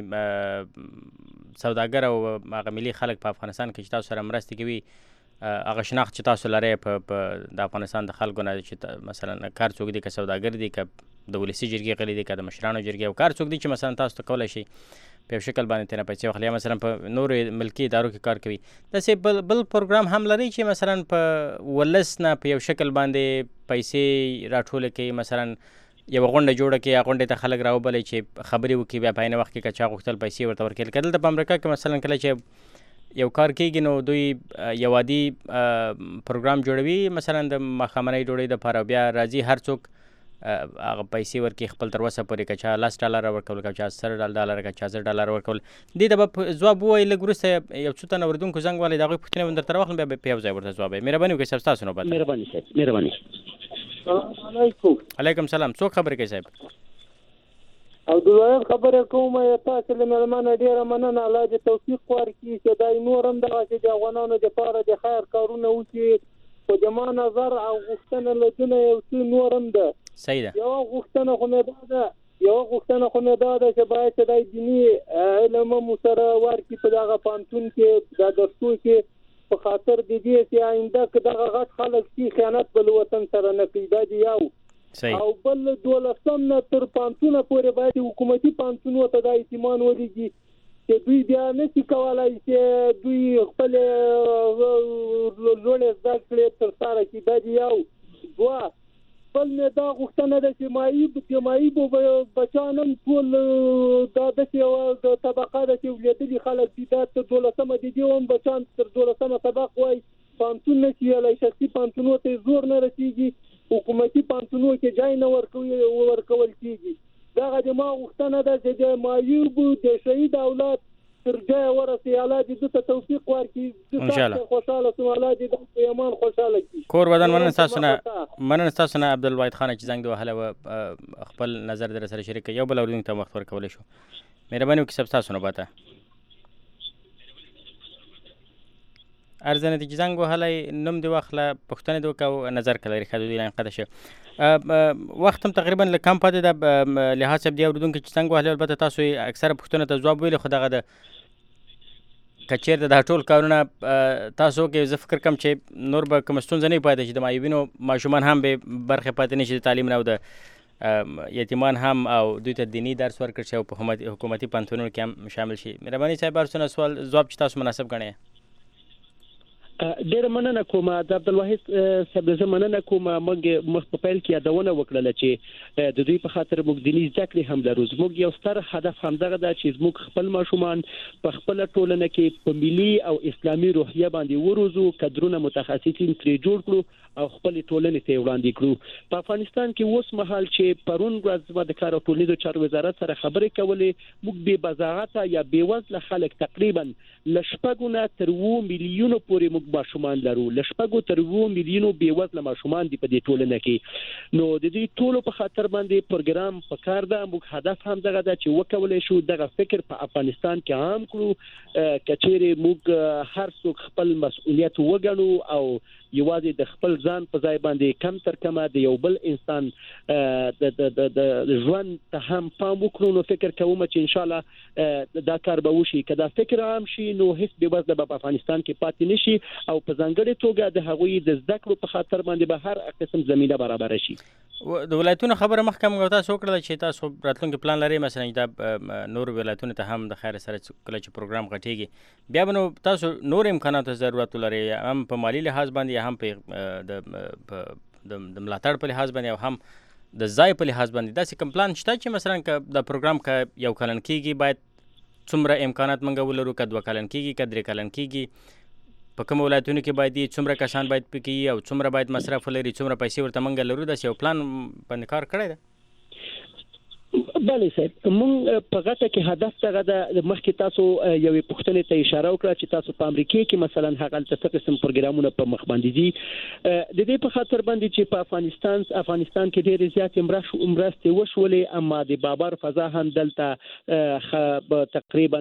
ځینې سوداګر او هغه ملي خلک په افغانستان کې چې تاسو سره مرسته کوي، هغه شناخت چې تاسو لرئ په د افغانستان د خلکو نه چې مثلا کار څوک دي که سوداګر دي که د ولسي جرګې غړي دي که د مشرانو جرګې او کار څوک دي چې مثلا تاسو ته کولی شي په یو شکل باندې ترې پیسې واخلي یا مثلا په نورو ملکي ادارو کې کار کوي. داسې بل بل پروګرام هم لري چې مثلا په ولس نه په یو شکل باندې پیسې راټولې کوي، مثلا یو غونډه جوړه کړي، هغه غونډې ته خلک راوبلي چې خبرې وکړي، بیا په عین وخت کې که چا غوښتل پیسې ورته ورکړي. که دلته په امریکا کې مثلا کله چې یو کار کېږي نو دوی یو عادي پروګرام جوړوي مثلا د ماښامنۍ ډوډۍ دپاره، بیا راځي هر څوک هغه پیسې ورکړي خپل تر وسه پورې، که چا لس ډالره ورکول، که چا سل ډالره، که چا زر ډالره ورکول. دې ته به ځواب ووایي لږ وروسته یو څو تنه اورېدونکو زنګ والی د هغوی پوښتنې به درته راواخلم، بیا به په یو ځای ورته ځواب وایي. مهرباني وکړئ صاحب ستاسو نوبت. مهرباني صاحب. مهرباني. السلام علیکم. علیکم سلام. څوک خبرې کوي صاحب؟ عبدالوهاب خبره کوم. تاسو له مېلمانه ډېره مننه، الله دې توفیق ورکړي چې دا نور هم دغسې د افغانانو دپاره د خیر کارونه وکړي. په زما نظر او غوښتنه له دونه یو څه نور هم ده. صحیح ده. یوه غوښتنه خو مې دا ده یوه غوښتنه خو مې دا ده چې باید چې دا دیني علم مو سره ورکړي په دغه پوهنتون کې دا درسو کې په خاطر د دې چې آینده که دغه غټ خلک شي خیانت بل وطن سره نه کوي. دا د یو. او بل دولسم نه تر پوهنتونه پورې باید حکومتي پوهنتونو ته دا اعتماد ولېږي چې دوی بیا نشي کولی چې دوی خپلې لوړې زده کړې ترسره کړي. دا د یو. دوه بل مې دا غوښتنه ده چې معیب چې معیبو بچان هم ټول دا داسې یوه د طبقه ده چې ولېدلي خلک دي، دا تر دولسمه د دې هم بچان تر دولسمه طبق وایي پوهنتون نه شي ویلی، شخصي پوهنتونو ته زور نه رسېږي، حکومتي پوهنتونو کې ځای نه ورکول کېږي. دغه د ما غوښتنه ده چې د معیوبو د شهید اولاد تر ځایه ورسي، الله دې ده ته توفیق ورکړي. زه خوشحاله شوم، الله دې ده په ایمان خوشحاله کړي. کور ودان. مننه ستاسو نه مننه ستاسو نه عبدالواحد خان چې زنګ دې وهلی و، خپل نظر در سره شریک کړي. یو بل اورېدونکي ته وخت ورکولی شو. مهرباني وکړئ صاحب ستاسو نوبت ده. ارزنه دې چې زنګ وهلی نوم دې واخله، پوښتنې دې وکړه او نظر که لري ښه د دوی لاین قطع شه. وخت هم تقریبا لږ کم پاتې ده. لحاظ صاحب دې اورېدونکي چې زنګ وهلی البته تاسو یې اکثره پوښتنو ته ځواب ویلي، خو دغه د کچیر د ټول کارونه تاسو کې زه فکر کوم چې نور به کوم ستونزه نه پاتې شي د معیوبینو ماشومان هم به برخه پاتې نشي د تعلیم نه او د یتیمان هم او دوی ته دینی درس ورکړي شي او په حکومتي پانتونونو کې هم شامل شي. مهرباني صاحب ارسونه سوال جواب چې تاسو مناسب ګڼئ. ډېر مننه کوم د عبدالواحد صاحب زه مننه کوم موږ مخ په پیل کې یادونه وکړله چې د دوی په خاطر موږ دیني زده کړې هم لرو. زموږ یو ستر هدف همدغه ده چې زموږ خپل ماشومان په خپله ټولنه کې په ملي او اسلامي روحیه باندې وروزو، کدرونه متخصصین ترې جوړ کړو او خپل ټولنې ته وړاندې کړو. په افغانستان کې اوس مهال چې پرون ورځ زما د کار او ټولنیزو چارو وزارت سره خبرې کولې، موږ بې بضاعته یا بې وزله خلک تقریبا له شپږو نه تر اووه میلیونو پورې موږ ماشومان لرو. له شپږو تر اووه میلیونو بې وزله ماشومان دي په دې ټولنه کې. نو د دې ټولو په خاطر باندې پروګرام پکار ده. موږ هدف هم دغه ده چې وکولای شو دغه فکر په افغانستان کې عام کړو، کچېرې موږ هر څوک خپل مسؤلیت وګڼو او یوازې د خپل ځان په ځای باندې کم تر کمه د یو بل انسان د د ژوند ته هم پام وکړو. نو فکر کوم چې ان شاء الله دا کار به وشي. که دا فکر عام شي نو هیڅ بې وزله به په افغانستان کې پاتې نشي او په ځانګړې توګه د هغوی د زده کړو په خاطر باندې به هر قسم زمینه برابر شي. د ولایتونو خبره مخکې تاسو وکړله چې تاسو راتلونکي پلان لرئ مثلا دا نور ولایتونو ته هم د خیر سره کله چې پروګرام غټېږي بیا به نو تاسو نور امکاناتو ضرورت لرئ، هم په مالي لحاظ باندې، هم په د د ملاتړ په لحاظ باندې او هم د ځای په لحاظ باندې. داسې کوم پلان شته چې مثلا که د پروګرام که یو کلن کېږي باید څومره امکانات موږ ولرو، که دوه کلن کېږي، که درې کلن کېږي، په کوم ولایتونو کې باید څومره کسان باید پکې او څومره باید مصرف ولري، څومره پیسې ورته موږ لرو، داسې یو پلان باندې کار کړی ده؟ بله صاحب، موږ په غټه کې هدف دغه ده. مخکې تاسو یوې پوښتنې ته اشاره وکړه چې تاسو په امریکا کې مثلا هغلته څه قسم پروګرامونه په مخ باندې دي. د دې په خاطر باندې چې په افغانستان افغانستان کې ډېرې زیاتې مرستې وشولې، اما د بابر فضا هم دلته تقریبا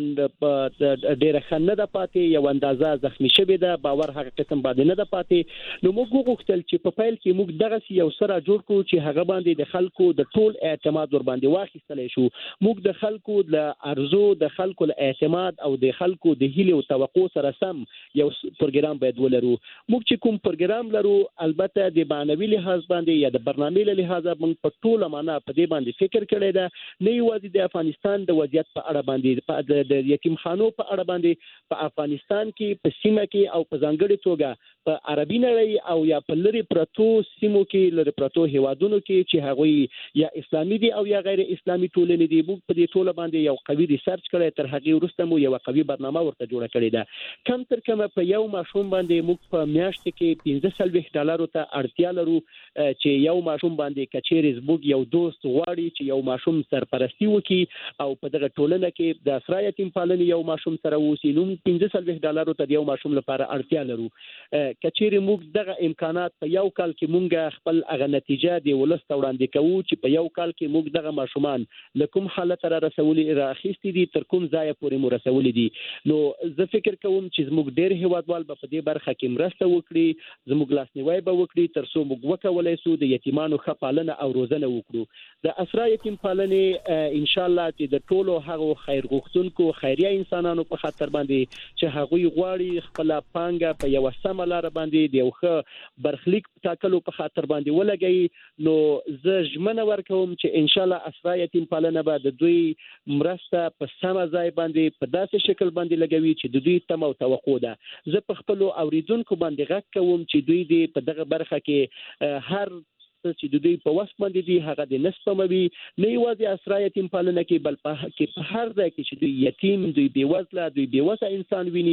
ډېره ښه نه ده پاتې، یو اندازه زخمي شوې ده، باور هغه قسم باندې نه ده پاتې. نو موږ وغوښتل چې په پیل کې موږ دغسې یو څه را جوړ کړو چې هغه باندې د خلکو د ټول اعتماد ور باندې واخیستلی شو. موږ د خلکو له ارزو، د خلکو له اعتماد او د خلکو د هیلې او توقع سره سم یو پروګرام باید ولرو. موږ چې کوم پروګرام لرو البته د معنوي لحاظ باندې یا د برنامې له لحاظه موږ په ټوله معنا په دې باندې فکر کړی ده، نه یوازې د افغانستان د وضعیت په اړه باندې، د یتیمخانو په اړه باندې په افغانستان کې په سیمه کې او په ځانګړې توګه په عربي نړۍ او یا په لرې پرتو سیمو کې، لرې پرتو هیوادونو کې چې هغوی یا اسلامي دي او یا غیر اسلامي ټولنې دي. موږ په دې ټوله باندې یو قوي ریسرچ کړی، تر هغې وروسته مو یوه قوي برنامه ورته جوړه کړې ده. کم تر کمه په یو ماشوم باندې موږ په میاشت کې پنځه څلوېښت ډالرو ته اړتیا لرو چې یو ماشوم باندې که چیرې زموږ یو دوست غواړي چې یو ماشوم سرپرستي وکړي او په دغه ټولنه کې د اسرا یتیم پالنې یو ماشوم سره اوسي، نو پنځه څلوېښت ډالرو ته د یو ماشوم لپاره اړتیا لرو. که چیرې موږ دغه امکانات په یو کال کې موږ خپل هغه نتیجه د ولس ته وړاندې کوو چې په یو کال کې موږ دغه ماشومان له کوم حالت را رسولي را اخیستي دي تر کوم ځایه پورې مو رسولي دي. نو زه فکر کوم چې زموږ ډېر هیوادوال به په دې برخه کې مرسته وکړي، زموږ لاسنیوی به وکړي تر څو موږ وکولی سو د یتیمانو ښه پالنه او روزنه وکړو. د اسرا یتیم پالنې انشاءالله چې د ټولو هغو خیر غوښتونکو خیریه انسانانو په خاطر باندې چې هغوی غواړي خپله پانګه په یوه سمه لاره باندې د یو ښه برخلیک ټاکلو په خاطر باندې ولګوي، نو زه ژمنه ورکوم چې انشاءالله اسرا یتیم پالنه به د دوی مرسته په سمه ځای باندې په داسې شکل باندې لګوي چې د دوی تمه او توقع ده. زه په خپلو اوریدونکو باندې غږ کوم چې دوی دې په دغه برخه کې هر چې د دوی په وس باندې دي هغه د نسپموي، نه یوازې اسرا یتیم پالنه کې بل په هر ځای کې چې دوی یتیم، دوی بېوزله، دوی بېوسه انسان ویني،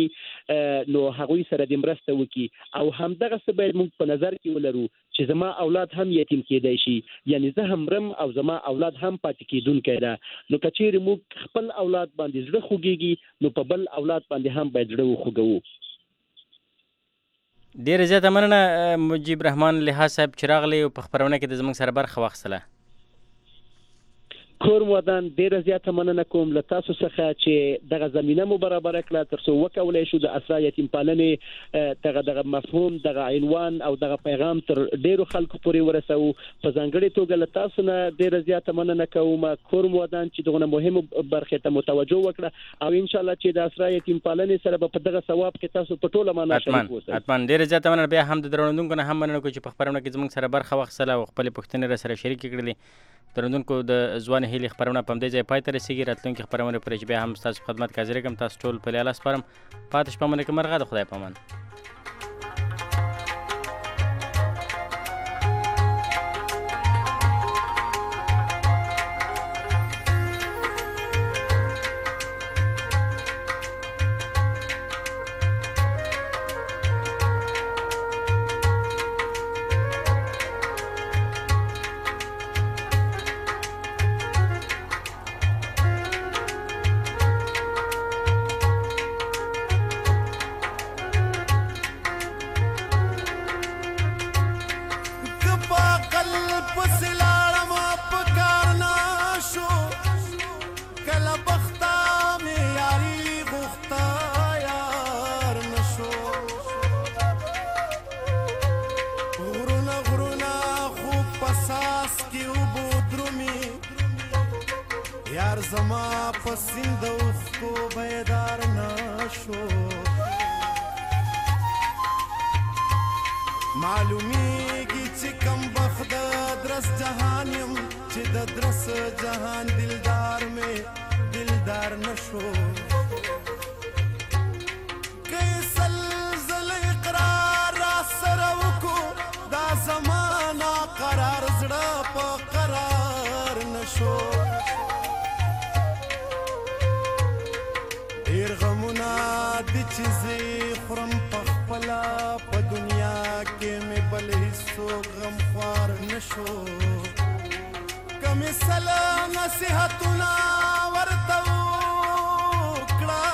نو هغوی سره د مرسته وکړي. او همدغسې باید موږ په نظر کې ولرو چې زما اولاد هم یتیم کېدی شي، یعنی زه هم مرم او زما اولاد هم پاتې کېدونکی ده. نو که چیرې موږ خپل اولاد باندې زړه خوږېږي نو په بل اولاد باندې هم باید زړه وخوږوو. ډېره زیاته مننه مجیب رحمان لحاظ صاحب چې راغلی او په خپرونه کې د زموږ سره برخه واخیستله. کورم ودان ډیره زیاته مننه کوم له تاسو څخه چې دغه زمينه مو برابر کړه ترڅو وکولای شو د اسرا یتیم پالنې دغه دغه مفهوم دغه عنوان او دغه پیغام تر ډیرو خلکو پورې ورسو په ځانګړي توګه له تاسو نه ډیره زیاته مننه کوم کورم ودان چې دغه مهمه برخه ته متوجه وکړه او ان شاء الله چې د اسرا یتیم پالنې سره په دغه ثواب کې تاسو په ټوله معنا شریک اوسئ. اتمن ډیره زیاته مننه بیا هم د درونونکو نه هم مننه کوم چې په خبرونه کې زموږ سره برخه واخیستله او خپل پوښتنې سره شریک کړلې. درونونکو د ځوان هیلې خبرونه په دې ځای پای ته رسیږي. راتلونکي خبرونه پرې چې بیا هم تاسو خدمت حاضر کوم. تاسو ټول په لاس سپارم. پاتې شپه مونږ مرغه د خدای پامان. معلومیږي چې کم بخت درس جهان يم چې د درس جهان دلدار مې دلدار نشو کیسل زل اقرار را سره وکړو دا زمانہ قرار زړه په قرار نشو ډیر غمونه د چیزې خورم په خپله په دنیا کې مې بل هیڅوک غمخوار نشو کمې سله نصیحتونه ورته وکړه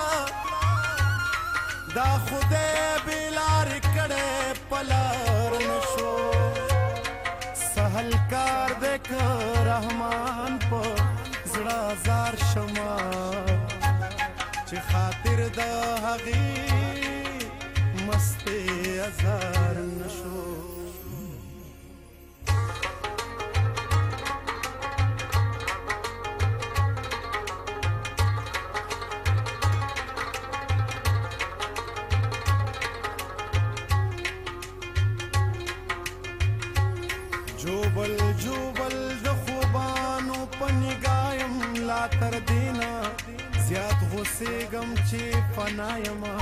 دا خدای بې لارې کړی په لار نشو سهل کار دی که رحمان په زړه زار شمه چې خاطر د هغې مستې ازار نشو جوبل جوبل د خوبانو په نگایم لا تر دینا زیات غوسېږم چې فنا یمه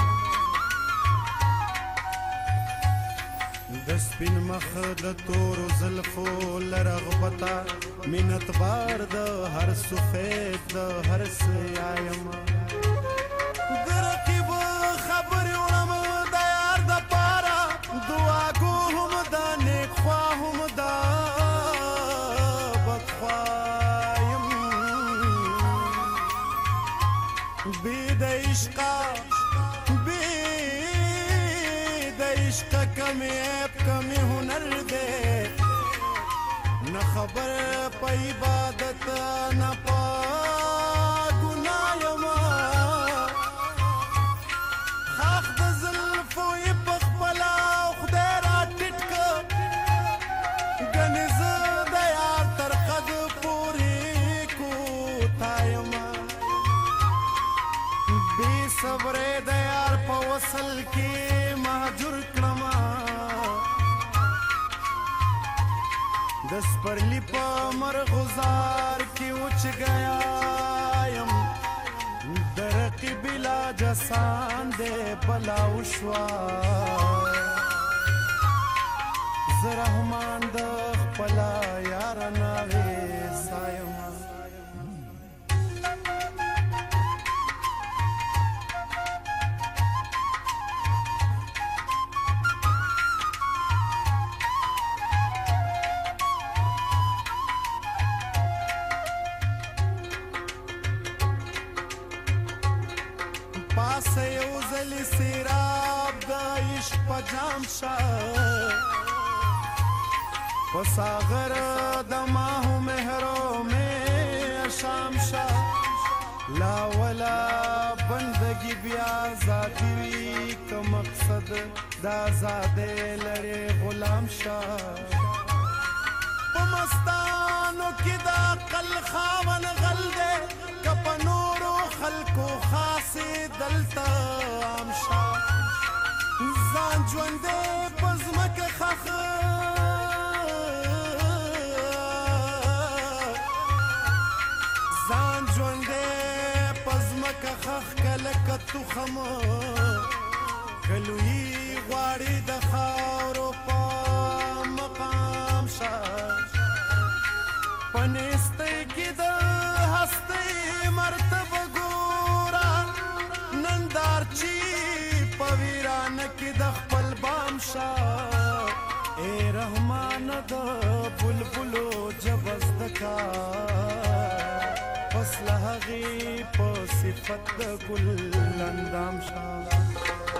د سپین مخ د تورو زلفو له رغبته مینت بار د هر سفید د هر سیا یمه د رقیب خبرې وړم د یار دپاره دعاګو هم دا نیک خوا هم دا بدخوا یم بې د عشقه بې د عشقه کمې عیب کمې هنر دی نه خبر په عبادت نه په ګناه یمه خاخ د زلفو یې په خپله خدای را ټیټ که ګنې زه د یار تر قد پورې کوتا یمه بې صبرې د یار په وصل کې مهجور کړمه د سپرلي په مرغزار کې وچ گیا یم د رقیب علاج آسان دی بلا وشوه زه رحمان د خپله یاره ناغې سایم پاسه یو ځلې سیراب د عشق په جام شه په ساغر د ماهو مهرو مې شام شا لا ولا بندگی بیا ذاتی وی که مقصد دا زاده لڑے غلام شا پمستانو کی دا قل خاون غل دے کپنورو خلقو خاصی دلتا عام شا زان جوندے پزمک خخ زان جوندے پزمک خخ کلکتو خم کلوی غواړي د خاورو په مقام شا پنسته کې د هستې مرتبه ګورا نندار چی پویران کې د خپل بام شا اے رحمان د بلبلو جبزدکا فصل هغي په صفت ګل اندام شا